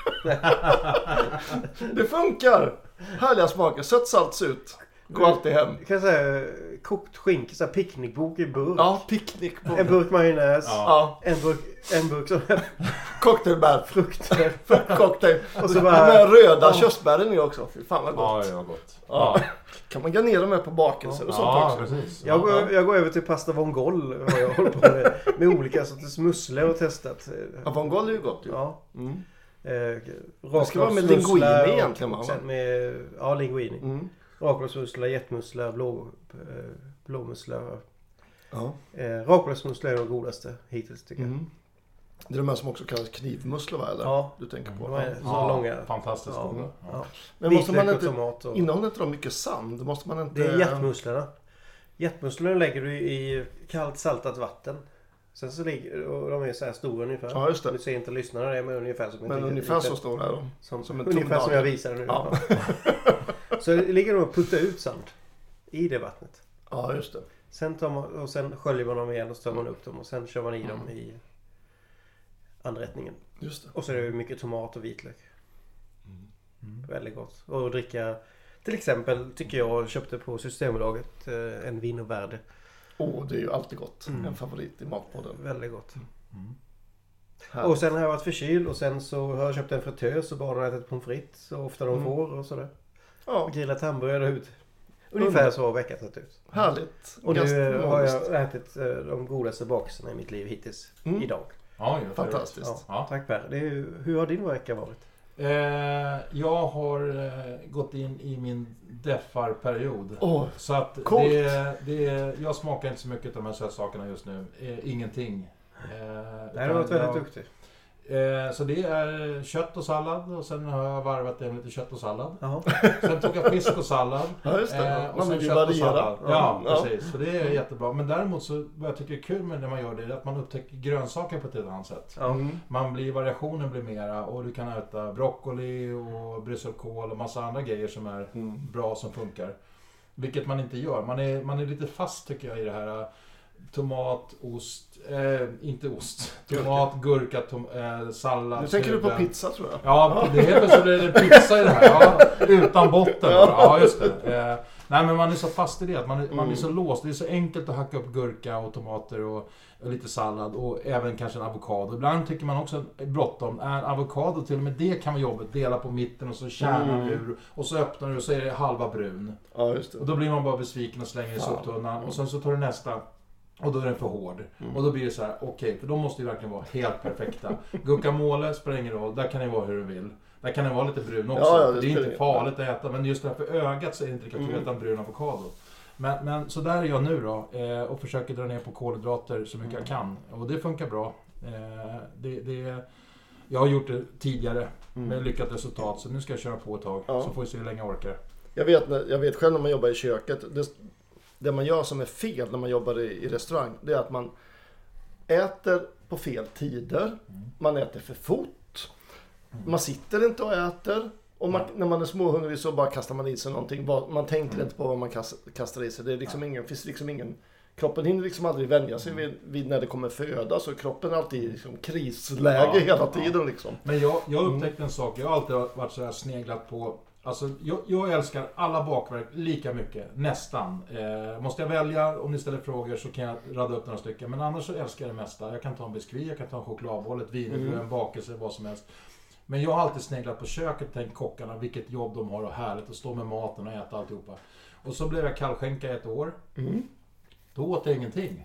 D: Det funkar. Härliga smaker. Sött, salt, surt. Går alltid hem.
C: Jag kan säga kokt skinka, så här picknickbok i burk.
D: Ja, picknick på
C: En burk majonnäs.
B: Ja.
D: ja.
C: En burk, en burk som
D: cocktailbär.
C: frukter.
D: Cocktail.
C: Och så bara-
D: med röda
C: Ja.
D: körsbären i också. Fy fan vad
B: Ja,
D: gott.
B: det var gott.
D: Ja. Kan man garnera med på bakelser och sånt
B: Ja,
D: också.
B: precis.
C: Jag
B: Ja,
C: går, jag går över till pasta vongol. Har jag hållit på med, med olika sorters musslor och testat.
D: Ja, vongol är ju gott ju.
C: Ja.
D: Mm.
C: Eh,
D: det ska vara med linguini egentligen, va?
C: Sen med, ja, linguini.
D: Mm.
C: Raklåsmusslar, jättmusslar, blå, eh, blåmusslar.
D: Ja.
C: Eh, Raklåsmusslar är de godaste hittills tycker jag.
D: Mm. Det är de här som också kallas knivmusslor, va? Eller?
C: Ja.
D: Du tänker på.
C: De är så
B: Ja,
C: långa.
B: fantastiskt
C: Ja.
B: goda.
C: Ja.
B: Ja.
D: Men måste man
C: Vitlök och
D: inte,
C: tomat och...
D: innehåller inte de mycket sand? Måste man inte...
C: Det är hjärtmusslorna. Hjärtmusslorna lägger du i kallt saltat vatten. Sen så ligger, och de är så här stora ungefär.
D: Ja, just det.
C: Du ser inte lyssnarna det, men ungefär som
D: Men
C: en
D: ungefär
C: liten,
D: så stora är de.
C: som,
D: som en
C: ungefär som jag
D: tumnagel.
C: visar nu.
D: Ja.
C: Så ligger de och puttar ut sand i det vattnet.
D: Ja, just det.
C: Sen tar man, och sen sköljer man dem igen och så tar man upp dem och sen kör man i dem i anrättningen.
D: Just det.
C: Och så är det mycket tomat och vitlök.
B: Mm.
C: Väldigt gott. Och dricka, till exempel tycker jag köpte på Systembolaget eh, en vin och värde.
D: Åh, det är ju alltid gott.
C: Mm.
D: En favorit i matpodden.
C: Väldigt gott.
D: Härligt.
C: Och sen har jag varit förkyld och sen så har jag köpt en fritös och barnen har ätit pommes frites så ofta de
D: Mm.
C: får och sådär.
D: Ja,
C: Och grillat hamburgare ut. Ungefär så har veckan sett ut.
D: härligt.
C: Och nu har
D: Gastronomiskt.
C: jag ätit eh, de godaste bakelserna i mitt liv hittills.
D: Mm.
C: Idag.
B: Ja, ju,
D: Fantastiskt.
C: Ja.
B: Ja.
C: Tack Per. Det är, ju- hur har din vecka varit?
B: Eh, jag har eh, gått in i min deffar-period.
D: Åh,
B: Så att
D: coolt.
B: det, det, jag smakar inte så mycket av de här sötsakerna just nu. Eh, ingenting. Eh,
C: Nej, du
B: utan
C: har varit väldigt
B: jag-
C: duktig.
B: Eh, så det är kött och sallad och sen har jag varvat det med lite kött och sallad.
C: Jaha.
B: Sen tog jag fisk och sallad.
D: ja just det.
B: Eh, och
D: Man
B: sen
D: vill ju
B: kött och
D: variera.
B: sallad. Ja,
D: Ja.
B: precis. Så det är jättebra. Men däremot så vad jag tycker är kul med när man gör det är att man upptäcker grönsaker på ett helt annat sätt.
C: Ja.
D: Mm.
B: Man blir, variationen blir mera och du kan äta broccoli och brysselkål och massa andra grejer som är
D: Mm.
B: bra som funkar. Vilket man inte gör. Man är, man är lite fast tycker jag i det här tomat, ost, eh, inte ost. Tomat, gurka, tom, eh, sallad.
D: Nu tänker du på
B: snubben.
D: pizza, tror jag.
B: Ja, det heter så det är pizza i det här. Ja, utan botten. Ja, just det. Eh, nej, men man är så fast i det. Att man, är, man är så låst. Det är så enkelt att hacka upp gurka och tomater och, och lite sallad. Och även kanske en avokado. Ibland tycker man också bråttom. Är avokado, till och med det kan vara jobbigt. Dela på mitten och så kärnan
D: Mm.
B: ur. Och så öppnar du och så är det halva brun.
D: Ja, just
B: Och
D: det.
B: då blir man bara besviken och slänger i
D: Fan.
B: soptunnan. Och sen så tar du nästa. Och då är den för hård.
D: Mm.
B: Och då blir det så här, okej, okay, för de måste ju verkligen vara helt perfekta. Guacamole spelar ingen roll, där kan det vara hur du vill. Där kan den vara lite brun också.
D: Ja, ja, det
B: det är
D: spelar
B: inte
D: ingen-
B: farligt att äta, men just det här för ögat så är det inte lika kul
D: Mm.
B: att äta en brun avokado. Men, men så där är jag nu då, eh, och försöker dra ner på kolhydrater så mycket jag kan. Och det funkar bra. Eh, det, det, jag har gjort det tidigare med lyckat resultat, så nu ska jag köra på ett tag.
D: Ja.
B: Så får vi se hur länge jag orkar.
D: Jag vet, när- jag vet själv när man jobbar i köket. Det, det man gör som är fel när man jobbar i, i restaurang. Det är att man äter på fel tider. Man äter för fort. Man sitter inte och äter. Och man, när man är småhungrig så bara kastar man i sig någonting. Vad- Man tänker inte på vad man kast, kastar i sig. Det är liksom ingen, finns liksom ingen... Kroppen hinner liksom aldrig vänja sig vid, vid när det kommer föda. Så kroppen är alltid i liksom krisläge
B: Ja,
D: hela
B: ja.
D: tiden liksom.
B: Men jag, jag upptäckte en sak, jag har alltid varit så här sneglat på, alltså jag, jag älskar alla bakverk lika mycket, nästan. Eh, måste jag välja, om ni ställer frågor så kan jag radda upp några stycken, men annars så älskar jag det mesta. Jag kan ta en biskvi, jag kan ta en chokladboll, ett wienerbröd, en bakelse, vad som helst. Men jag har alltid sneglat på köket och tänkt kockarna, vilket jobb de har och härligt att stå med maten och äta alltihopa. Och så blev jag kallskänka ett år. Då åt jag ingenting.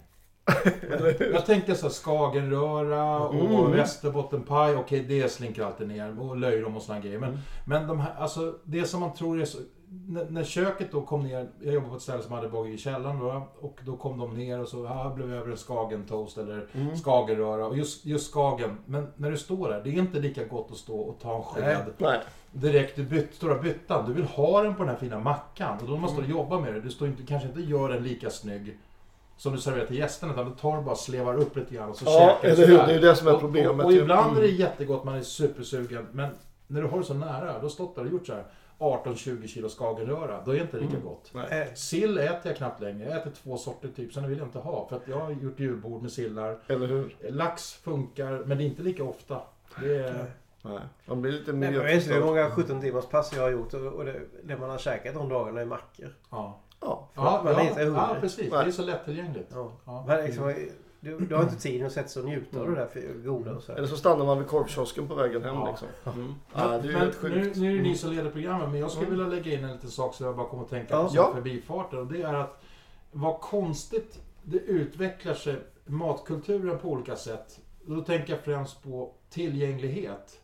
B: Jag tänkte så här, skagenröra och
D: Mm.
B: västerbottenpaj, okej det slinker alltid ner och löjrom och såna grejer. Men, men de här, alltså det som man tror är så, när, när köket då kom ner, jag jobbade på ett ställe som hade bageri i källaren då, och då kom de ner och så här blev över en skagentoast eller skagenröra och just, just skagen. Men när du står där, det är inte lika gott att stå och ta en sked
D: Nej.
B: direkt i byt, stora byttan. Du vill ha den på den här fina mackan och då måste du jobba med det. Du står inte, kanske inte gör den lika snygg som du serverar till gästerna, utan du tar bara slevar upp lite grann och så
D: Ja,
B: käkar du
D: eller hur?
B: sådär.
D: Det är det som är
B: Och-
D: problemet.
B: Och, och ibland
D: Mm.
B: är det jättegott, man är supersugen, men när du har det så nära, då har stått där och gjort så här arton till tjugo kilo skagenröra, då är det inte lika gott.
D: Nej.
B: Sill äter jag knappt längre, jag äter två sorter typ, sen vill jag inte ha, för att jag har gjort julbord med sillar.
D: Eller hur?
B: Lax funkar, men det är inte lika ofta. Det är...
D: Nej. Man blir lite
C: Nej, men jag vet inte hur
D: miljöförstörd.
C: många sjutton timmars pass jag har gjort och, och det, det man har käkat de dagarna är mackor.
B: Ja.
D: Ja.
B: Ja,
C: man är
B: ja,
C: inte hungrig.
B: ja, precis.
D: Nej.
B: Det är så lättillgängligt.
C: Ja.
B: Ja.
C: Men liksom, du, du har inte tid att sätta sig och njuta av det där för goda och så här.
D: Eller så stannar man vid korvkiosken på vägen hem
B: Ja.
D: liksom. Mm.
B: Men,
D: Ja, det är ju
B: men
D: helt
B: nu,
D: sjukt.
B: nu är det ni
D: Mm.
B: som leder programmet, men jag skulle
D: Mm.
B: vilja lägga in en liten sak som jag bara kommer att tänka
C: Ja.
B: på som
D: Ja.
B: förbifarter. Och det är att vad konstigt det utvecklar sig matkulturen på olika sätt. Då tänker jag främst på tillgänglighet.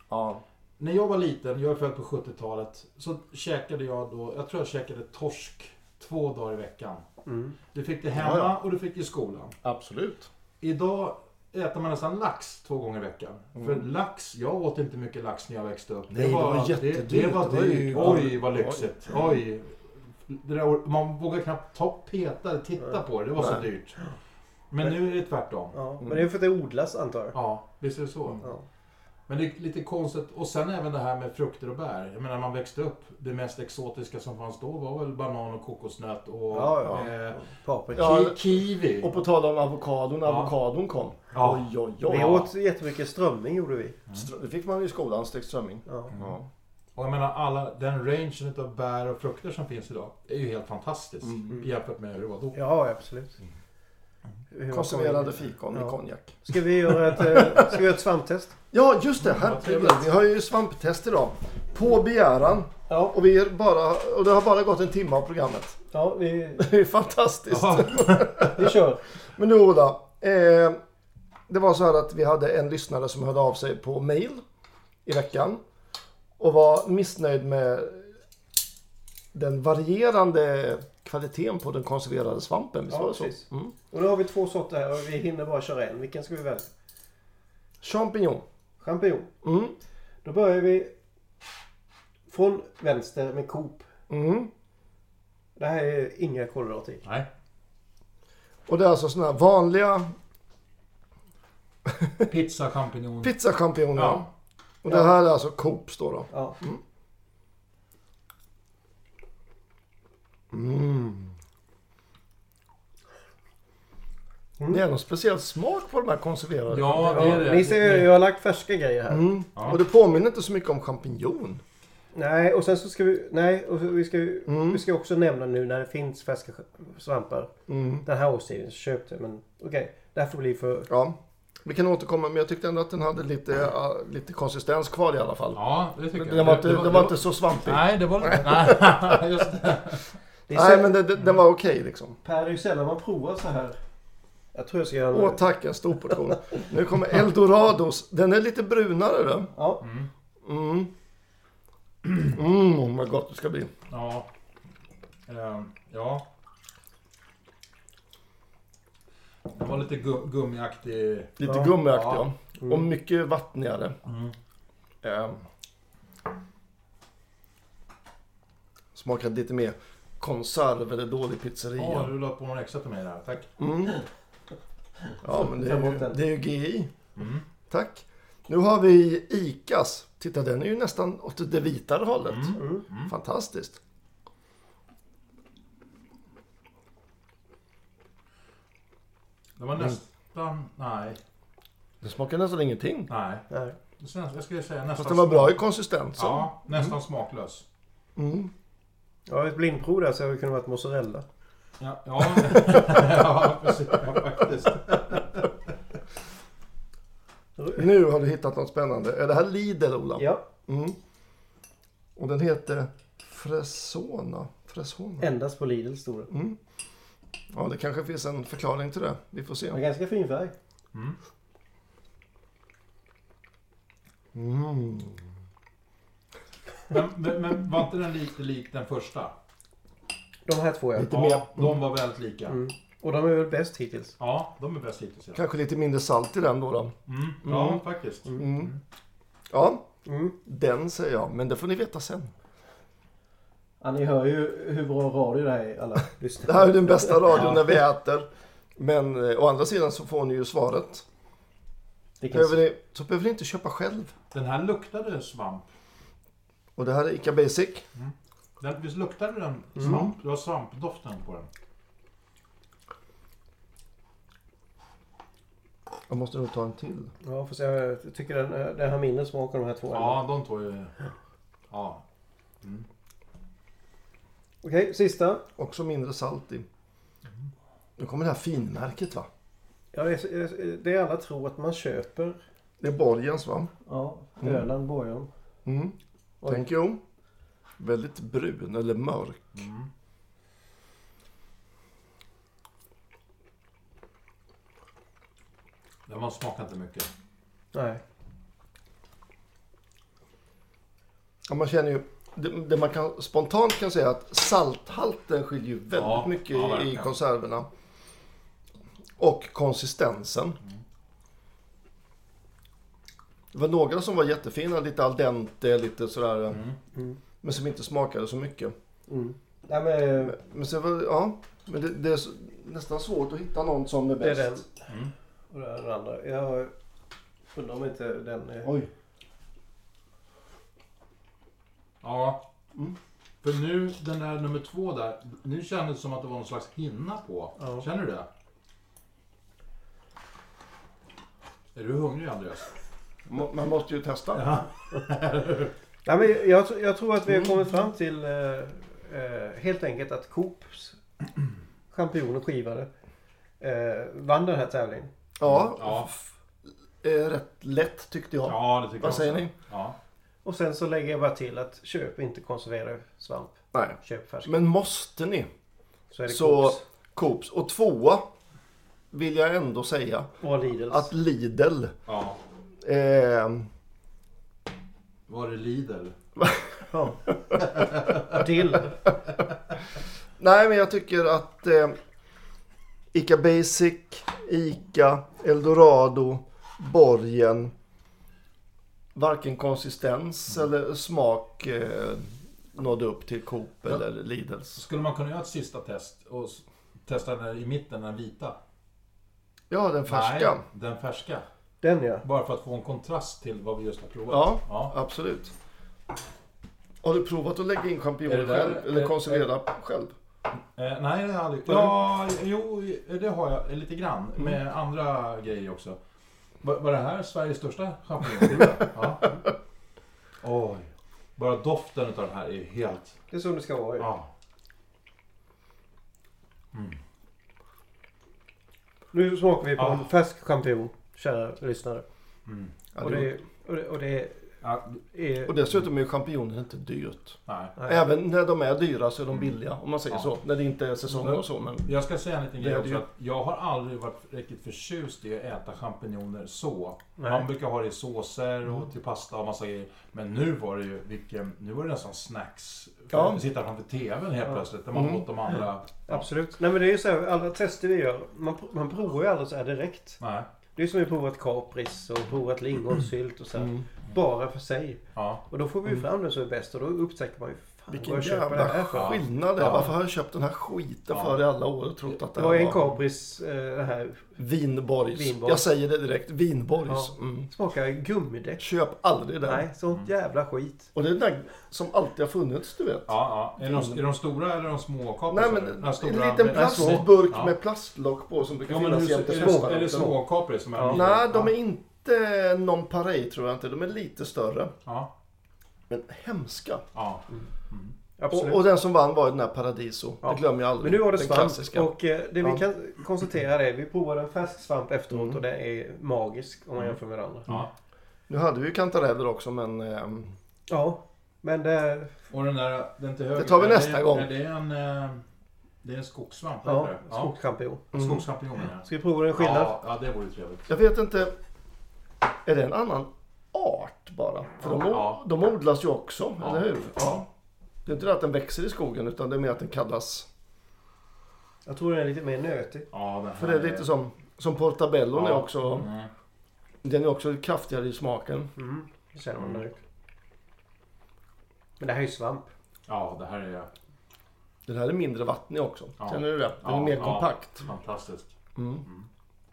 D: Ja.
B: När jag var liten, jag är född på sjuttiotalet, så käkade jag då, jag tror jag käkade torsk två dagar i veckan.
C: Mm.
B: Du fick det hemma
D: Ja, ja.
B: och du fick det i skolan.
D: Absolut.
B: Idag äter man nästan lax två gånger i veckan.
D: Mm.
B: För lax, jag åt inte mycket lax när jag växte upp.
D: Nej, det var jättedyrt.
B: Det, det var
D: Det var ju-
B: dyrt. Oj, vad lyxigt. Oj. Det där, man vågar knappt ta peta eller titta på det. Det var så
D: Nej.
B: dyrt. Men nu är det tvärtom.
C: Ja, men det är för att det odlas antar jag.
B: Ja, visst är det så.
C: Ja.
B: Men det är lite konstigt. Och sen även det här med frukter och bär. Jag menar, när man växte upp, det mest exotiska som fanns då var väl banan och kokosnöt och
C: Ja, ja.
B: Eh,
C: Paprika.
D: Ja.
B: ki- kiwi.
D: Och på tal om avokadon, när
B: Ja.
D: avokadon kom.
B: Ja.
D: Oj, oj, oj.
C: Vi åt jättemycket strömming gjorde vi.
D: Str- Det fick man i skolan, stekt strömming.
C: Ja.
D: Ja.
B: Och jag menar, alla, den rangen av bär och frukter som finns idag är ju helt fantastisk
D: Mm.
B: jämfört med hur det var då.
C: Ja, absolut. Hur-
D: Konserverade fikon
C: Ja.
D: med konjak.
C: Ska vi göra ett, eh, ska vi göra ett svamptest?
D: Ja, just det.
B: vad
D: Herregud.
B: trevligt.
D: Vi har ju svamptest idag. På begäran.
C: Ja,
D: Och, vi är bara, och det har bara gått en timme av programmet.
C: ja vi,
D: Det är fantastiskt.
B: Jaha.
C: vi kör.
D: Men nu Ola. Eh, det var så här att vi hade en lyssnare som hörde av sig på mail i veckan. Och var missnöjd med den varierande kvaliteten på den konserverade svampen. Visst
C: Ja,
D: var det så?
C: precis.
D: Mm.
C: Och nu har vi två sorter här och vi hinner bara köra en. Vilken ska vi välja?
D: Champignon.
C: Champignon.
D: Mm.
C: Då börjar vi från vänster med Coop.
D: Mm.
C: Det här är inga kolhydrater i.
B: Nej.
D: Och det är alltså såna här vanliga
B: Pizza, champignon.
D: pizzachampinjoner.
B: Ja.
D: Och det här är alltså Coop står då.
C: Ja.
D: Mm. Det är någon speciell smak på de här konserverade.
B: Ja, det
C: Ja,
B: är det.
C: ni ser ju, jag har lagt färska grejer här.
D: Mm.
B: Ja.
D: Och det påminner inte så mycket om champinjon.
C: Nej, och sen så ska vi... Nej, och så vi ska,
D: Mm.
C: vi ska också nämna nu när det finns färska svampar.
D: Mm.
C: Den här årstiden så köp det. Men okej, okay, det här får bli för...
D: Ja, vi kan återkomma, men jag tyckte ändå att den hade lite, uh, lite konsistens kvar i alla fall.
B: Ja, det tycker jag.
D: Den var inte,
B: Det-
D: den
B: det
D: var inte så svampig.
B: Nej, det var lite... Nej, just det.
C: Det är
D: Nej,
C: så-
D: men det, det, den var okej liksom.
C: Per, det är ju sällan man provar så här. Jag tror jag ska göra...
D: Åh tack, en stor portion. Nu kommer Eldorados. Den är lite brunare då.
C: Ja,
D: Mm. Mm, vad gott det ska bli.
B: Ja. Ehm, ja. Det var lite gu- gummiaktig.
D: Lite
C: Ja.
D: gummiaktig,
B: Ja.
D: ja. Och mycket vattnigare.
B: Mm.
D: Ehm. Smakar lite mer konserv eller dålig pizzeria.
B: Ja, du la på någon extra till mig där. Tack.
D: Mm. Ja, men det är, ju, det är ju G I.
B: Mm.
D: Tack. Nu har vi Icas. Titta, den är ju nästan åt det vitare hållet.
C: Mm.
D: Fantastiskt.
B: Det var nästan... Nej.
D: Det smakar nästan ingenting.
B: Nej.
C: nej.
B: Jag skulle säga nästan...
D: Fast den var bra i
B: smak-
D: konsistensen.
B: Ja, nästan smaklös.
D: Mm.
C: Jag har ett blindprov där så det kunde varit mozzarella.
B: Ja, ja. Ja, precis. Ja, faktiskt.
D: Nu har du hittat något spännande. Är det här Lidl, Ola?
C: Ja,
D: Mm. Och den heter Fresona. Fresona.
C: endast på Lidl stod det.
D: Mm. Ja, det kanske finns en förklaring till det. Vi får se.
C: Men ganska fin färg.
B: Mm.
D: Mm.
B: Men, men, men var inte den lite lik den första?
C: De här två ja.
D: Lite
B: Ja,
D: mer.
B: de var väldigt lika.
C: Mm. Och de är väl bäst hittills.
B: Ja, de är bäst hittills. Ja,
D: Kanske lite mindre salt i den då. då.
B: mm. ja
D: Mm.
B: faktiskt.
D: Mm. Ja,
C: Mm.
D: den säger jag. Men det får ni veta sen.
C: Ja, ni hör ju hur bra radio det här är, alla
D: Det
C: lyssnare.
D: här är den bästa radion
B: Ja.
D: när vi äter. Men eh, å andra sidan så får ni ju svaret.
C: Vilken...
D: Behöver ni, så behöver ni inte köpa själv.
B: Den här luktade svamp.
D: Och det här är Ica Basic.
B: Den, visst luktade den
D: Mm.
B: svamp? Det var svampdoften på den.
D: Jag måste nog ta en till.
C: Ja, får se. Jag tycker den, den har mindre smak av de här två.
B: Ja, de två är... Ja.
C: Okej, sista.
D: Också mindre salt i. Nu kommer det här finmärket, va?
C: Ja, det, är, det är alla tror att man köper.
D: Det är Borgens, va?
C: Ja,
D: Mm.
C: Öland, Borgholm.
D: Mm.
C: Oj.
D: Thank you. Väldigt brun eller mörk.
B: Mm. Den var smakade inte mycket.
C: Nej.
D: Ja, man känner ju, det, det man kan spontant kan säga att salthalten skiljer ju väldigt
B: Ja,
D: mycket
B: ja,
D: i, i konserverna. Och konsistensen. Mm. Det var några som var jättefina, lite al dente, lite sådär. Mm. Mm. Men som inte smakade så mycket.
C: Mm. Ja, men,
D: men, men, så var, ja, men det, det är nästan svårt att hitta någon som är bäst.
C: Det är den. Mm. Och det är den andra. Jag undrar om inte den är...
D: Oj.
B: Ja. Mm. För nu, den där nummer två där. Nu kändes det som att det var någon slags hinna på. Ja. Känner du det? Är du hungrig, Andreas?
D: Man måste ju testa.
B: Ja.
C: Nej, men jag, jag tror att vi har kommit fram till eh, eh, helt enkelt att Coops champinjoner skivade eh, vann den här tävlingen.
D: Ja, ja. Eh, rätt lätt tyckte jag.
B: Ja, det tycker
D: Vad
B: jag
D: säger
B: också.
D: ni?
B: Ja.
C: Och sen så lägger jag bara till att köp inte konserverad svamp.
D: Nej.
C: Köp färsk.
D: Men måste ni?
C: Så är det
D: så
C: Coops.
D: Coops. Och tvåa vill jag ändå säga.
C: Och Lidls.
D: Att Lidl.
B: Ja.
D: Eh,
B: Var det Lidl?
C: Ja. Till.
D: Nej, men jag tycker att eh, Ica Basic, Ica, Eldorado, Borgen, varken konsistens mm. eller smak eh, nådde upp till Coop ja. eller Lidls.
B: Skulle man kunna göra ett sista test och testa den i mitten, den vita?
D: Ja, den färska.
B: Nej, den färska.
C: Den ja.
B: Bara för att få en kontrast till vad vi just har provat.
D: Ja,
B: ja.
D: absolut. Har du provat att lägga in champinjoner själv? Eller konservera är, själv?
B: Eh, nej, det har jag aldrig. Ja, jo, det har jag lite grann. Mm. Med andra grejer också. Var, var det här Sveriges största champinjon? Ja. Oj. Bara doften av den här är helt...
C: Det är som det ska vara.
B: Ja. Mm.
C: Nu smakar vi på
B: ja.
C: en färsk champinjon, kära lyssnare.
B: Mm.
C: Ja, och, det, och, det, och det
B: ja.
C: är...
D: Och dessutom är champinjoner inte dyrt.
B: Nej.
D: Även när de är dyra så är de billiga, om man säger ja. så. När det inte är säsong och så. Men
B: jag ska säga en liten grej också. Att jag har aldrig varit riktigt förtjust i att äta champinjoner så. Nej. Man brukar ha det i såser och mm. till pasta och massa grejer. Men nu var det ju vilken, nu var det nästan snacks. För ja. att sitta framför tvn helt ja. plötsligt. Där man mm. åt de andra.
C: Ja. Absolut. Nej, men det är ju så här, alla tester vi gör. Man, man provar ju aldrig så här direkt.
B: Nej.
C: Det är som vi provat kapris och provat lingonsylt och så här. Mm. Bara för sig.
B: Ja.
C: Och då får vi ju fram det som är bäst. Och då upptäcker man ju fan,
D: vilken vad jag jävla det här för. skillnad det är. Ja. Varför har jag köpt den här skiten ja. för i alla år och trott att det,
C: det var en kapris eh, det här
D: Vinborgs. Vinborgs. Jag säger det direkt. Vinborgs.
C: Ja. Mm. Smakar gummidäck.
D: Köp aldrig den.
C: Nej, sånt jävla skit.
D: Och det är den som alltid har funnits, du vet.
B: Ja, ja. Är, de, är de stora eller de små kapris?
D: Nej, men en stora, liten plastburk ja. med plastlock på som brukar ja, finnas jämte
B: små. Är det små kapris som är
D: ja. Nej, de är inte inte någon paré tror jag inte. De är lite större.
B: Ja.
D: Men hemska.
B: Ja.
C: Mm.
D: Mm. Absolut. Och, och den som vann var den här Paradiso. Ja. Det glömmer jag aldrig.
C: Men nu var det
D: den
C: svamp.
D: Klassiska.
C: Och eh, det vi ja. kan konstatera är att vi provade en färsk svamp efteråt mm. och det är magisk om man jämför med andra.
B: Ja.
D: Nu hade vi ju kantareller också men... Ähm...
C: Ja. Men det...
B: Och den där, den till höger.
D: Det tar vi nästa
B: det,
D: gång.
B: Är det en... Det är en skogssvamp.
C: Ja, skogschampinjon.
B: Mm. Skogschampinjon, ja.
C: Ska vi prova en skillnad?
B: Ja, ja, det vore trevligt.
D: Jag vet inte... Är det en annan art bara? För de, ja. de odlas ju också, ja. eller hur? Ja. Det är inte det att den växer i skogen utan det är mer att den kallas...
C: Jag tror den är lite mer nötig.
B: Ja, den
D: för det är lite som, som portabellon ja. är också...
B: Mm.
D: Den är också kraftigare i smaken.
C: Mm. Det känner man direkt. Men det här är ju svamp.
B: Ja, det här är...
D: Den här är mindre vattnig också.
B: Ja.
D: Känner du det? Den
B: ja,
D: är mer
B: ja.
D: kompakt.
B: Fantastiskt.
D: Mm.
B: Mm.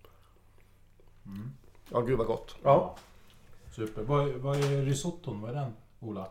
B: Mm.
D: Ja, gud vad gott.
C: Ja.
B: Super. Vad, vad är risotton? Vad är den, Ola?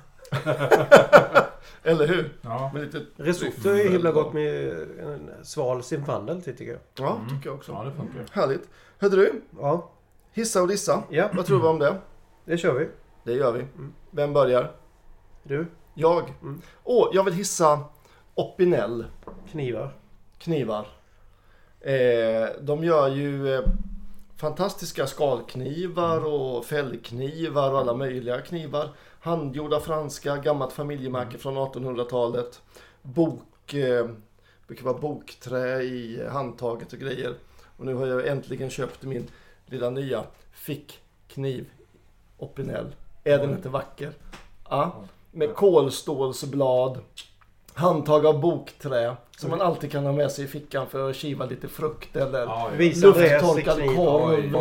D: Eller hur?
B: Ja.
D: Med lite
C: risotto är himla gott med en sval simfandel tycker jag.
D: Ja, mm. tycker jag också.
B: Ja, det funkar.
D: Härligt. Hörde du?
C: Ja.
D: Hissa och dissa.
C: Ja.
D: Vad tror du om det?
C: Det kör vi.
D: Det gör vi. Mm. Vem börjar?
C: Du.
D: Jag.
C: Mm.
D: Åh, jag vill hissa Opinel.
C: Knivar.
D: Knivar. Eh, de gör ju eh, fantastiska skalknivar mm. och fällknivar och alla möjliga knivar. Handgjorda franska, gammalt familjemärke mm. från artonhundratalet. Bok, eh, brukar vara bokträ i handtaget och grejer. Och nu har jag äntligen köpt min lilla nya fickkniv Opinel. Är den inte vacker? Ja, med kolstålsblad. Handtag av bokträ. Som man alltid kan ha med sig i fickan för att kiva lite frukt eller
B: Ja, ja.
D: lufttorkad korv.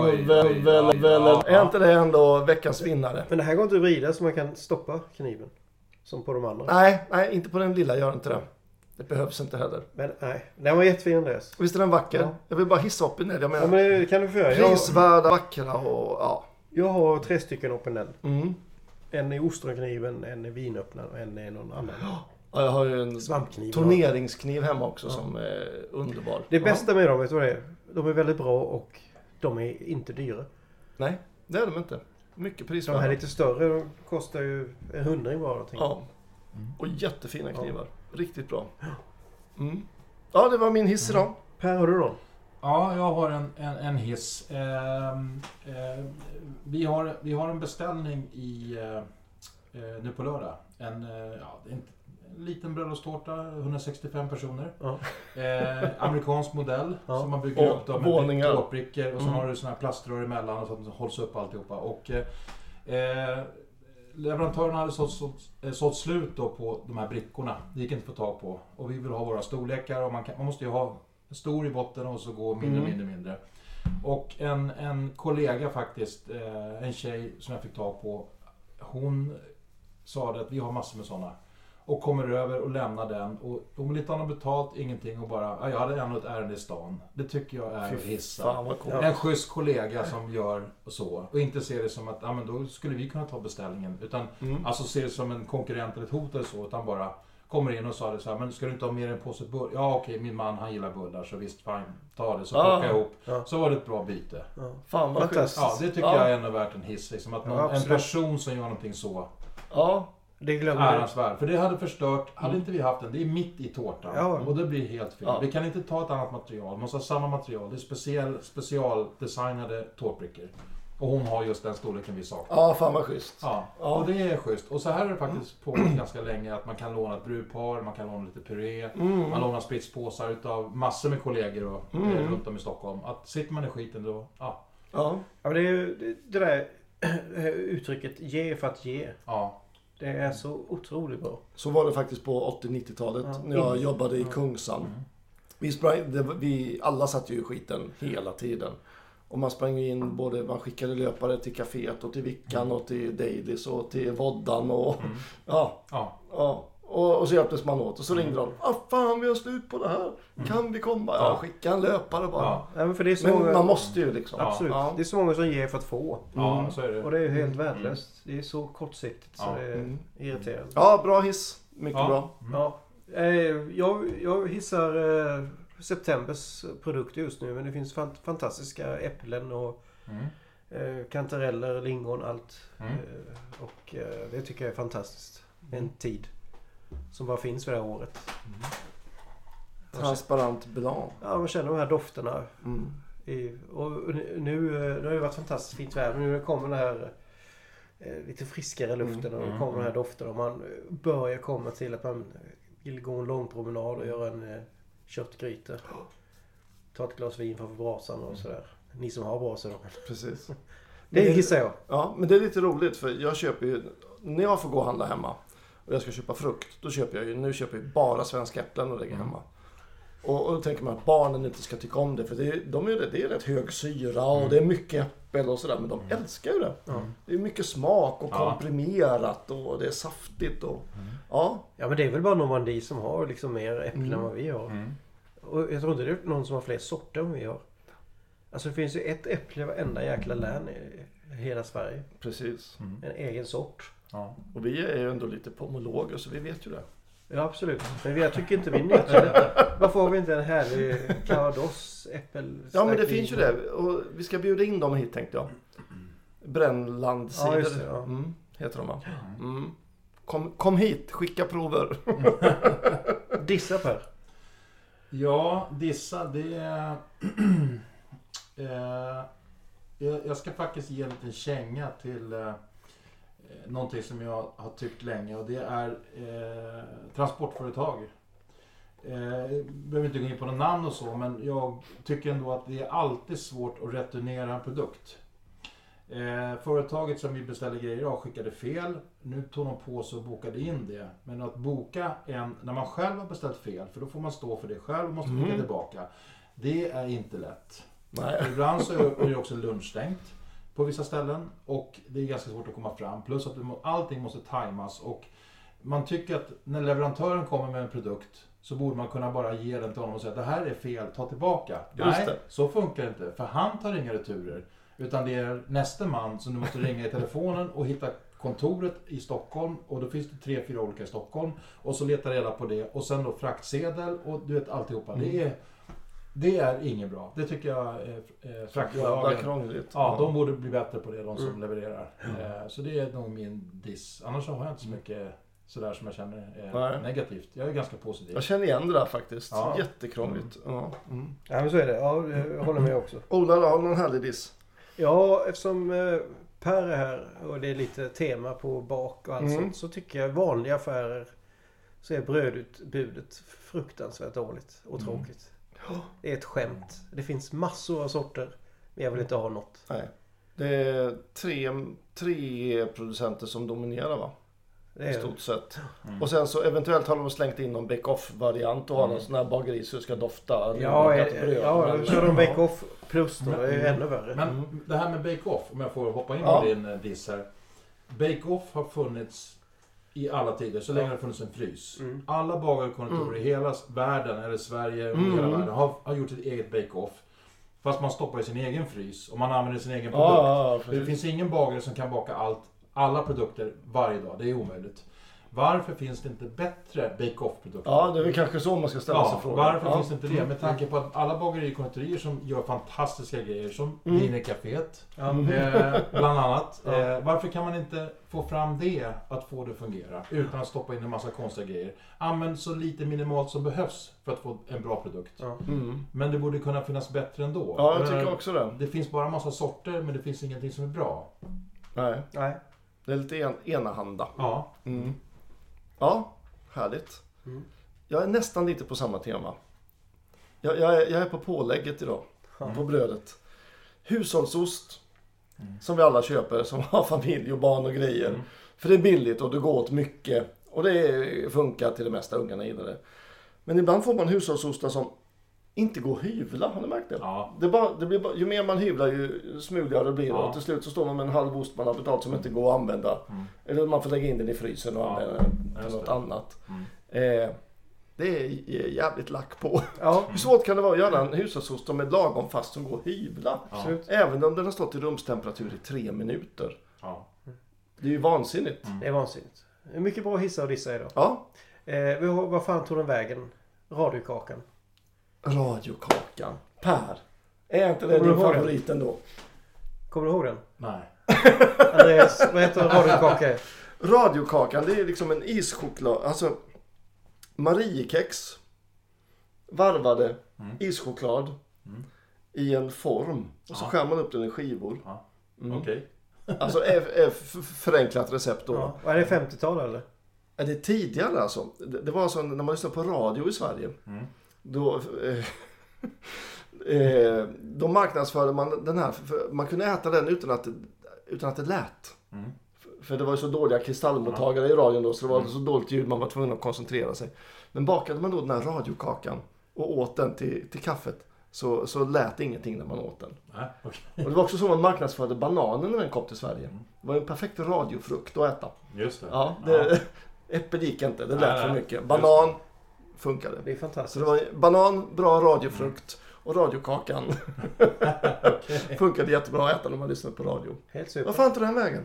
B: Oj,
D: Är inte det ändå veckans vinnare?
C: Men det här går inte att vrida så man kan stoppa kniven. Som på de andra.
D: Nej, nej, inte på den lilla gör inte det. Det behövs inte heller.
C: Men nej, den var jättefin Andreas.
D: Visst är den vacker?
C: Ja.
D: Jag vill bara hissa upp i den. Jag
C: Ja,
D: menar,
C: men det kan du få göra. Jag,
D: prisvärda, vackra och ja.
C: jag har tre stycken open-end.
D: Mm.
C: En är ostronkniven, en är vinöppnaren och en är någon annan.
D: Ja, jag har ju en
C: Svampkniv.
D: turneringskniv hemma också ja. som är underbar.
C: Det bästa med dem, vet du vad det är? De är väldigt bra och de är inte dyra.
D: Nej, det är de inte. Mycket
C: De
D: prisvärda.
C: här lite större de kostar ju en hundring bara.
D: Ja, och jättefina knivar. Ja. Riktigt bra. Mm. Ja, det var min hiss idag.
C: Per, har du då?
B: Ja, jag har en, en, en hiss. Eh, eh, vi, har, vi har en beställning i eh, nu på lördag. En, eh, ja, en, en liten bröllopstårta, hundrasextiofem personer.
C: Ja.
B: Eh, amerikansk modell
C: Ja.
B: som man bygger
D: Och
B: upp då
D: våningar.
B: med tårtbrickor och så
D: Mm.
B: har du såna här plaströr emellan och så att det hålls upp alltihopa. Och eh, eh, leverantören hade sålt, sålt, sålt slut då på de här brickorna. Det gick inte att få tag på. Och vi vill ha våra storlekar och man, kan, man måste ju ha stor i botten och så gå mindre,
D: Mm.
B: mindre, mindre. Och en, en kollega faktiskt, eh, en tjej som jag fick tag på, hon sa det att vi har massor med sådana. Och kommer över och lämnar den. Och hon vill inte ha något betalt, ingenting och bara, ja, jag hade ändå ett ärende i stan. Det tycker jag är att hissa.
D: Fan vad coolt.
B: En schysst kollega som gör så. Och inte ser det som att, ja men då skulle vi kunna ta beställningen. Utan
D: Mm.
B: alltså ser det som en konkurrent eller ett hot eller så. Utan bara kommer in och sa det så här, men ska du inte ha mer än en påse bullar? Ja okej, min man han gillar bullar så visst, fine. Ta det så
D: Ah.
B: plockar jag ihop.
C: Ja.
B: Så var det ett bra byte.
C: Ja.
D: Fan vad
C: Fantastiskt.
D: schysst.
B: Ja, det tycker
D: Ja.
B: jag är ändå värt en hiss. Liksom, att någon,
C: Ja,
B: en
C: absolut.
B: person som gör någonting så
D: Ja,
C: Det glömmer jag.
B: äransvärd. För det hade förstört, hade inte vi haft den, det är mitt i tårtan.
C: Ja.
B: Och det blir helt fel.
D: Ja.
B: Vi kan inte ta ett annat material, vi måste ha samma material. Det är speciell, specialdesignade tårtbrickor. Och hon har just den storleken vi saknar.
D: ja fan vad schysst.
B: Ja,
D: Ja.
B: och det är schysst. Och så här är det faktiskt pågått ganska länge att man kan låna ett brudpar, man kan låna lite puré,
D: Mm.
B: man lånar spritspåsar utav massor med kollegor och,
D: Mm.
B: eh, runt om i Stockholm. Att sitter man i skiten då, ja,
D: Ja.
C: Ja, men det är ju det, det där uttrycket ge för att ge.
B: ja.
C: Det är så otroligt bra.
D: Så var det faktiskt på åttio-nittiotalet
C: Ja.
D: när jag
C: In-
D: jobbade i
C: Ja.
D: Kungsan.
B: Mm.
D: Vi sprang, det, vi alla satt ju i skiten hela tiden. Och man sprang in både, man skickade löpare till kaféet och till Vickan och till Dailys och till Voddan och
B: Mm.
D: ja,
B: Ja,
D: ja. Och, och så hjälptes man åt och så ringde de. Ah fan vi har slut på det här. Kan vi komma? Ja,
B: Ja.
D: skicka en löpare bara.
B: ja,
C: Ja, men för det är så
D: Men
C: många...
D: man måste ju liksom.
C: Absolut.
D: Ja.
C: Det är så många som ger för att få.
B: ja, så är det.
C: Och det är ju helt värdelöst. Det är så kortsiktigt så
B: Ja.
C: det är
D: Mm.
C: irriterande.
D: Ja, bra hiss. Mycket
B: Ja.
D: bra.
B: Mm.
C: Ja. Eh, jag, jag hissar eh, Septembers produkter just nu. Men det finns fant- fantastiska äpplen och
B: Mm.
C: eh, kantareller, lingon, allt.
B: Mm.
C: Eh, och eh, det tycker jag är fantastiskt. En tid som bara finns för det här året.
D: Transparent blanc.
C: Ja, man känner de här dofterna.
D: Mm.
C: I, och nu, nu har det varit fantastiskt fint väder. Nu när det kommer den här eh, lite friskare luften och det kommer den här doften. Och man börjar komma till att man vill gå en lång promenad och göra en eh, köttgryta. Ta ett glas vin framför brasan och sådär. Ni som har brasa då.
D: Precis.
C: Det gissar jag.
D: Ja, men det är lite roligt för jag köper ju, när jag får gå och handla hemma och jag ska köpa frukt, då köper jag ju, nu köper jag ju bara svenska äpplen och lägger hemma. Och, och då tänker man att barnen inte ska tycka om det, för det, är- de är, det är rätt hög syra och det är mycket äppel och sådär, men de älskar ju det. Det är mycket smak och
B: Ja.
D: komprimerat och det är saftigt och ja.
C: Ja, men det är väl bara Normandie som har liksom mer äpplen
D: Mm.
C: än vad vi har.
B: Mm.
C: Och jag tror inte det är någon som har fler sorter än vi har. Alltså det finns ju ett äpple i varenda jäkla län i hela Sverige.
D: Precis.
C: En egen sort.
B: Ja.
D: Och vi är ju ändå lite pomologer så vi vet ju det.
C: Ja, absolut. Men jag tycker inte vi nyttjar det. Varför har vi inte en härlig Calvados äppel?
D: Ja, men det finns ju det. Och vi ska bjuda in dem hit tänkte jag. Brännlandsider.
C: Ja, just det, ja.
D: Mm, heter de va? Mm. Kom, kom hit, skicka prover.
C: Dissa Per.
B: Ja, dissa, det är... eh, jag, jag ska faktiskt ge en liten känga till eh, någonting som jag har tyckt länge och det är eh, transportföretag. Eh, behöver inte gå in på någon namn och så, men jag tycker ändå att det är alltid svårt att returnera en produkt. Eh, företaget som vi beställde grejer av skickade fel. Nu tog de på sig och bokade in det. Men att boka en, när man själv har beställt fel, för då får man stå för det själv och måste skicka
D: Mm.
B: tillbaka. Det är inte lätt.
D: Nej.
B: Ibland så är det också lunchstängt på vissa ställen och det är ganska svårt att komma fram. Plus att det må, allting måste tajmas och man tycker att när leverantören kommer med en produkt så borde man kunna bara ge den till honom och säga att det här är fel, ta tillbaka.
D: Just
B: Nej,
D: det.
B: så funkar det inte. För han tar inga returer. Utan det är nästa man som du måste ringa i telefonen och hitta kontoret i Stockholm. Och då finns det tre, fyra olika i Stockholm. Och så letar reda på det. Och sen då fraktsedel och du vet alltihopa.
D: Mm.
B: Det är... Det är inget bra. Det tycker jag är eh,
D: Jävla
B: fraktbolagen.
D: krångligt.
B: Ja, de borde bli bättre på det, de som
C: Mm.
B: levererar. Eh, så det är nog min diss. Annars så har jag inte så mycket sådär som jag känner är
D: Nej.
B: negativt. Jag är ganska positiv.
D: Jag känner igen det där faktiskt.
B: Ja.
D: Jättekrångligt. Ja. Mm.
C: Ja, men så är det. Ja, jag håller med också.
D: Ola, har du någon härlig diss?
C: Ja, eftersom eh, Per är här och det är lite tema på bak och allt
D: Mm.
C: sånt, så tycker jag i vanliga affärer så är brödutbudet fruktansvärt dåligt och
B: Mm.
C: tråkigt. Det är ett skämt. Det finns massor av sorter, men jag vill inte ha något.
D: Nej. Det är tre, tre producenter som dominerar, va?
C: Det
D: I
C: är,
D: stort sett.
B: Mm.
D: Och sen så eventuellt har de slängt in någon bake-off-variant och har någon sån här bageri så det ska dofta.
C: ja,
D: nybakat
C: eh,
D: bröd.
C: ja,
D: Men-
C: då kör de bake-off plus då. Det är ju
B: Mm.
C: ännu värre.
B: Men det här med bake-off, om jag får hoppa in
D: Ja.
B: på din eh, diss här. Bake-off har funnits i alla tider, så länge det har funnits en frys.
C: Mm.
B: Alla bagarkontorer i hela världen, eller Sverige och
D: Mm.
B: hela världen, har, har gjort ett eget bake-off. Fast man stoppar i sin egen frys och man använder sin egen produkt.
D: Ja, ja,
B: det
D: precis.
B: finns ingen bagare som kan baka allt, alla produkter varje dag. Det är omöjligt. Varför finns det inte bättre bake-off-produkter?
D: Ja, det är väl kanske så man ska ställa sig
B: Ja,
D: frågan.
B: varför
D: Ja.
B: finns det inte det? Med tanke på att alla bagerier och konditorier som gör fantastiska grejer, som
D: Mm.
B: Wienercaféet,
C: Ja.
B: eh, bland annat.
C: Ja.
B: Eh, varför kan man inte få fram det, att få det att fungera, utan att stoppa in en massa konstiga grejer? Använd så lite minimalt som behövs för att få en bra produkt.
C: Ja.
D: Mm.
B: Men det borde kunna finnas bättre ändå.
D: Ja, jag
B: Eh,
D: tycker också det.
B: Det finns bara en massa sorter, men det finns ingenting som är bra.
D: Nej,
C: Nej.
D: det är lite en, enahanda.
B: Ja.
D: Mm. Ja, härligt.
C: Mm.
D: Jag är nästan lite på samma tema. Jag, jag, är, jag är på pålägget idag.
C: Mm.
D: På brödet. Hushållsost.
B: Mm.
D: Som vi alla köper. Som har familj och barn och grejer.
B: Mm.
D: För det är billigt och det går åt mycket. Och det funkar till det mesta, ungarna gillar det. Men ibland får man hushållsostar som inte går att hyvla. Har ni märkt det?
B: Ja.
D: Det, bara, det blir bara, ju mer man hyvlar ju smuligare blir det.
B: Ja.
D: Och till slut så står man med en halv ost man har betalt som inte går att använda.
B: Mm.
D: Eller man får lägga in den i frysen och
B: Ja,
D: använda den till
B: just
D: något
B: det.
D: annat.
B: Mm.
D: Eh, det är jävligt lack på.
C: Ja.
D: Hur svårt kan det vara att göra en hushållsost som är lagom fast som går att hyvla?
B: Absolut.
D: Även om den har stått i rumstemperatur i tre minuter.
B: Ja.
D: Det är ju vansinnigt.
B: Mm.
C: Det är vansinnigt. Det är mycket bra hissa och dissa idag.
D: Ja.
C: Eh, vi har, vad fan tog den vägen? Radiokakan.
D: Radiokakan. Per. Är inte det
C: Kommer du
D: din
C: ihåg den?
D: favorit ändå?
C: Kommer du ihåg den?
B: Nej.
C: Andreas, vad heter radiokaka?
D: Radiokakan, det är liksom en ischoklad. Alltså Mariekex. Varvade
B: Mm.
D: ischoklad.
B: Mm.
D: I en form. Och så
B: Ja.
D: skär man upp den i skivor.
B: Ja.
D: Mm.
B: Okej.
D: Alltså är, är f- förenklat recept då.
C: Ja. Vad är det, femtiotal eller?
D: Är det tidigare alltså? Det, det var så när man lyssnade på radio i Sverige.
B: Mm.
D: Då, eh, eh, då marknadsförde man den här. För man kunde äta den utan att, utan att det lät.
B: Mm.
D: För det var ju så dåliga kristallmottagare i radion då. Så det var så dåligt ljud man var tvungen att koncentrera sig. Men bakade man då den här radiokakan och åt den till, till kaffet. Så, så lät ingenting när man åt den.
B: Nej, okej.
D: Och det var också så man marknadsförde bananen när den kom till Sverige. Det var ju en perfekt radiofrukt att äta.
B: Just det.
D: Ja, det, äpplet gick inte. Det lät
B: Nej,
D: för
B: nej.
D: mycket.
B: Just
D: Banan funkade.
C: Det är
D: Så
C: fantastiskt.
D: det var banan, bra radiofrukt och radiokakan funkade jättebra att äta när man lyssnade på radio.
C: Helt super.
D: Vad fan tog den vägen?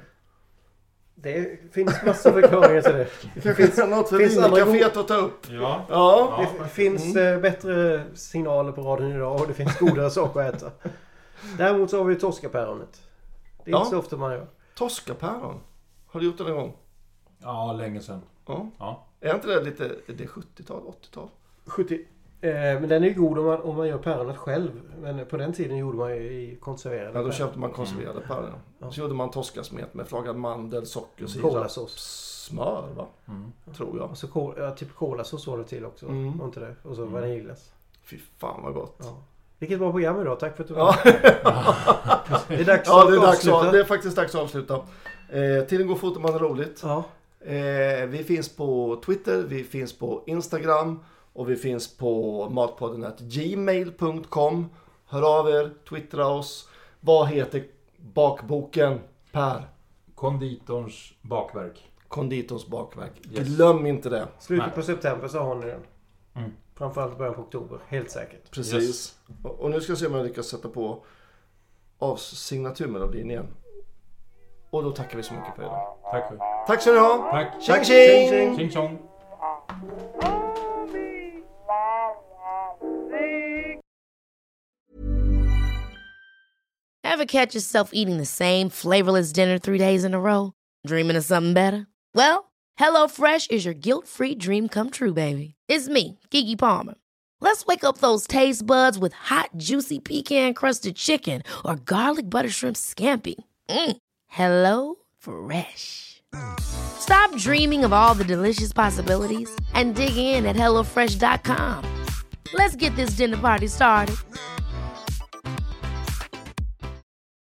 C: Det finns massa förklaringar till det.
D: Det finns något för
C: finns andra
D: Wienercaféet att ta upp.
B: Ja.
D: Ja.
B: Ja.
C: Det finns eh, bättre signaler på radion idag och det finns godare saker att äta. Däremot så har vi Toscapäronet. Det är
D: Ja.
C: inte så ofta man gör.
D: Toskapäron. Har du gjort det någon gång?
B: Ja, länge sedan.
D: Ja.
B: Ja.
D: Är inte det lite är det sjuttiotal, åttiotal?
C: sjuttio. Eh, men den är ju god om man, om man gör päronet själv. Men på den tiden gjorde man ju i konserverade
D: Ja, då
C: päron.
D: köpte man konserverade päron.
C: Ja.
D: Så gjorde man toskasmet med flagad mandel, socker, sirap,
C: Kolasås.
D: smör va?
B: Mm.
D: Tror jag.
C: Och så kol, ja, typ kolasås var det till också.
D: Mm.
C: Och inte det. Och så
B: Mm.
C: vaniljglass.
D: Fy fan vad gott.
C: Ja. Vilket bra program idag. Tack för att du var
D: Ja.
C: Det är dags
D: Ja,
C: att
D: det är, dags
C: avsluta.
D: att, det är faktiskt dags att avsluta. Eh, tiden går fort om man är roligt.
C: Ja.
D: Eh, vi finns på Twitter, vi finns på Instagram och vi finns på matpodden at gmail punkt com. Hör av er, twittra oss. Vad heter bakboken, Per?
B: Konditorns bakverk.
D: Konditorns bakverk.
B: Yes.
D: Glöm inte det.
C: Slutet
B: Nej.
C: på september så har ni den.
B: Mm.
C: Framförallt början på oktober. Helt säkert.
D: Precis.
B: Yes.
D: Och, och nu ska jag se om jag lyckas sätta på av signaturmelodin igen. Och då tackar vi så mycket för idag.
B: Tack för
D: Tack ska ni ha.
B: Tack.
D: Tjing
C: Tack.
D: tjing!
C: Tjing, tjing.
B: Tjing tjong.
A: Ever catch yourself eating the same flavorless dinner three days in a row? Dreaming of something better? Well, HelloFresh is your guilt-free dream come true, baby. It's me, Keke Palmer. Let's wake up those taste buds with hot, juicy pecan-crusted chicken or garlic butter shrimp scampi. Mm. Hello Fresh. Stop dreaming of all the delicious possibilities and dig in at hello fresh dot com. Let's get this dinner party started.